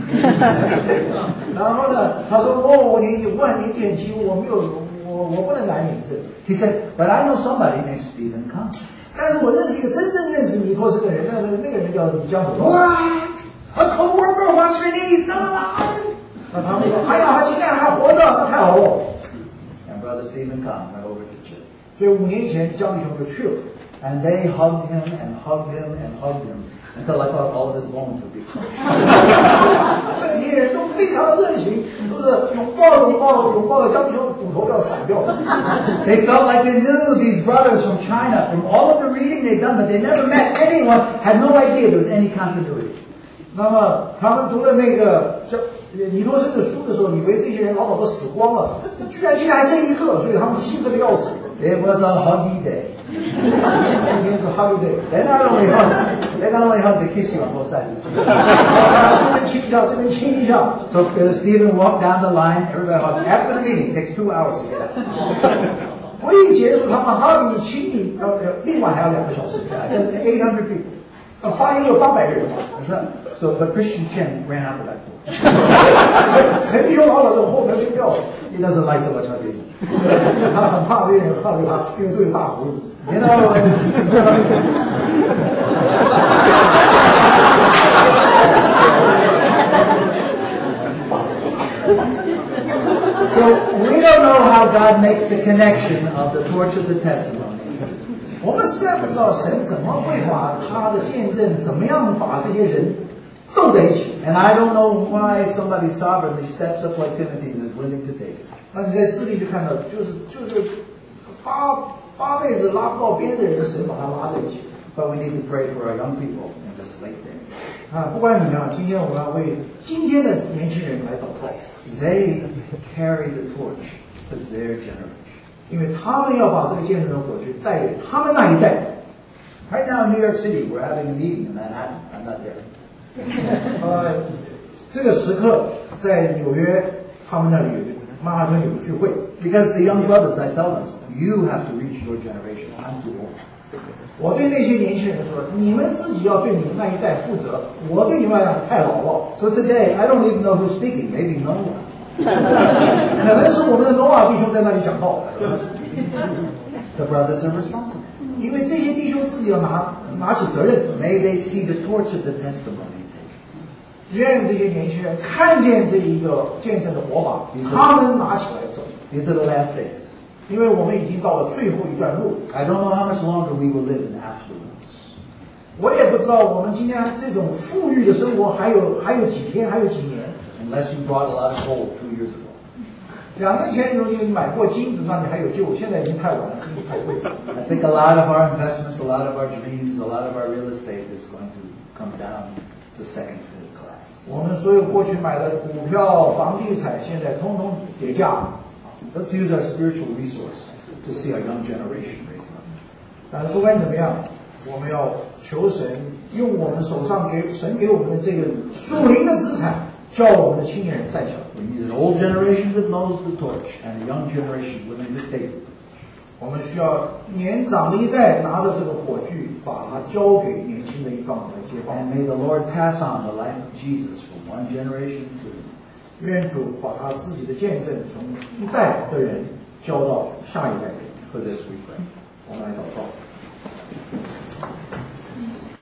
S2: 然后呢，他说我很年轻，其实我不能来你这里。
S1: He said, but I know somebody named Stephen Kahn.
S2: 但是我认识一个真正认识尼托生的人，那个人叫江守。A co-worker Watchman Nee still alive. 那他们说，哎呀，他今天还活着，那太好了。
S1: And Brother Stephen Kahn went over to Chile.
S2: 所以5年前江弟兄就去了。
S1: And they hugged him and hugged him and hugged him until I thought all of his bones would be crushed.
S2: 这些人都非常热情，都是拥抱了江弟兄的骨头要散掉。
S1: They felt like they knew these brothers from China from all of the reading they'd done, but they never met anyone, had no idea there was any continuity.
S2: 那么他们读了那个尼托生的书的时候，以为这些人老早都死光了，居然还剩一个，所以他们兴奋的要死。
S1: It was a huggy day.
S2: 那天是 huggy day.
S1: They not only hug, they kiss you on both sides.
S2: 这边亲一下，这边亲一下。
S1: So Stephen walked down the line. Everybody hugged. After the meeting, it takes 2 hours to get out.
S2: 会议结束，他们hug你亲你，另外还要2个小时。800 people. 发音有800个人。
S1: So the Christian Chen ran out of that door.
S2: 陈弟兄老早从后门就掉了。
S1: He doesn't like so much hugging.
S2: 他很怕这些人hug他，因为都有大胡子。
S1: So we don't know how God makes the connection of the torch of the testimony.
S2: 我们实在不知道神怎么会把他的见证怎么样把这些人斗在一起。
S1: And I don't know why somebody sovereignly steps up like Timothy and is willing to take it.
S2: 那你在智利就看到，就是八辈子拉不到边的人，神把他拉在一起。
S1: But we need to pray for our young people in this late day.
S2: 不管怎么样，今天我们要为今天的年轻人来祷告。
S1: They carry the torch to their generation.
S2: 因为他们要把这个见证的火去带给他们那一代。
S1: Right now in New York City, we're having a meeting in Manhattan. I'm not there.
S2: 这个时刻在纽约，他们那里曼哈顿有个聚会。
S1: Because the young brothers, I tell them, you have to reach your generation. I'm too old.
S2: 我对那些年轻人说，你们自己要对你们那一代负责，我对你们来讲太老了。
S1: So today, I don't even know who's speaking. Maybe no one.
S2: 可能是我们的挪亚弟兄在那里讲道。
S1: The brothers are responsible.
S2: 因为这些弟兄自己要拿起责任。
S1: May they see the torch of the testimony.
S2: 愿这些年轻人看见这一个见证的活法，他们拿起来走。
S1: These are the last days.
S2: 因为我们已经到了最后一段路。
S1: I don't know how much longer we will live in affluence.
S2: 我也不知道我们今天这种富裕的生活还有几天，还有几年。
S1: Unless you brought a lot of gold 2 years ago.
S2: 2年前如果你买过金子，那你还有救。现在已经太晚了，金子太贵了。
S1: I think a lot of our investments, a lot of our dreams, a lot of our real estate is going to come down to second, third class.
S2: 我们所有过去买的股票、房地产，现在通通跌价了。
S1: Let's use our spiritual resources to see our young generation raise up.
S2: 但是不管怎么样，我们要求神用我们手上神给我们的这个属灵的资产，叫我们的青年人站起来。
S1: We need an old generation that knows the torch and a young generation willing to take it.
S2: 我们需要年长的一代拿着这个火炬，把它交给年轻的一帮来接棒。
S1: And may the Lord pass on the life of Jesus from one generation to the next.
S2: 愿主把他自己的见证从一代的人交到下一代的人。
S1: For this we pray.
S2: 我们来祷告。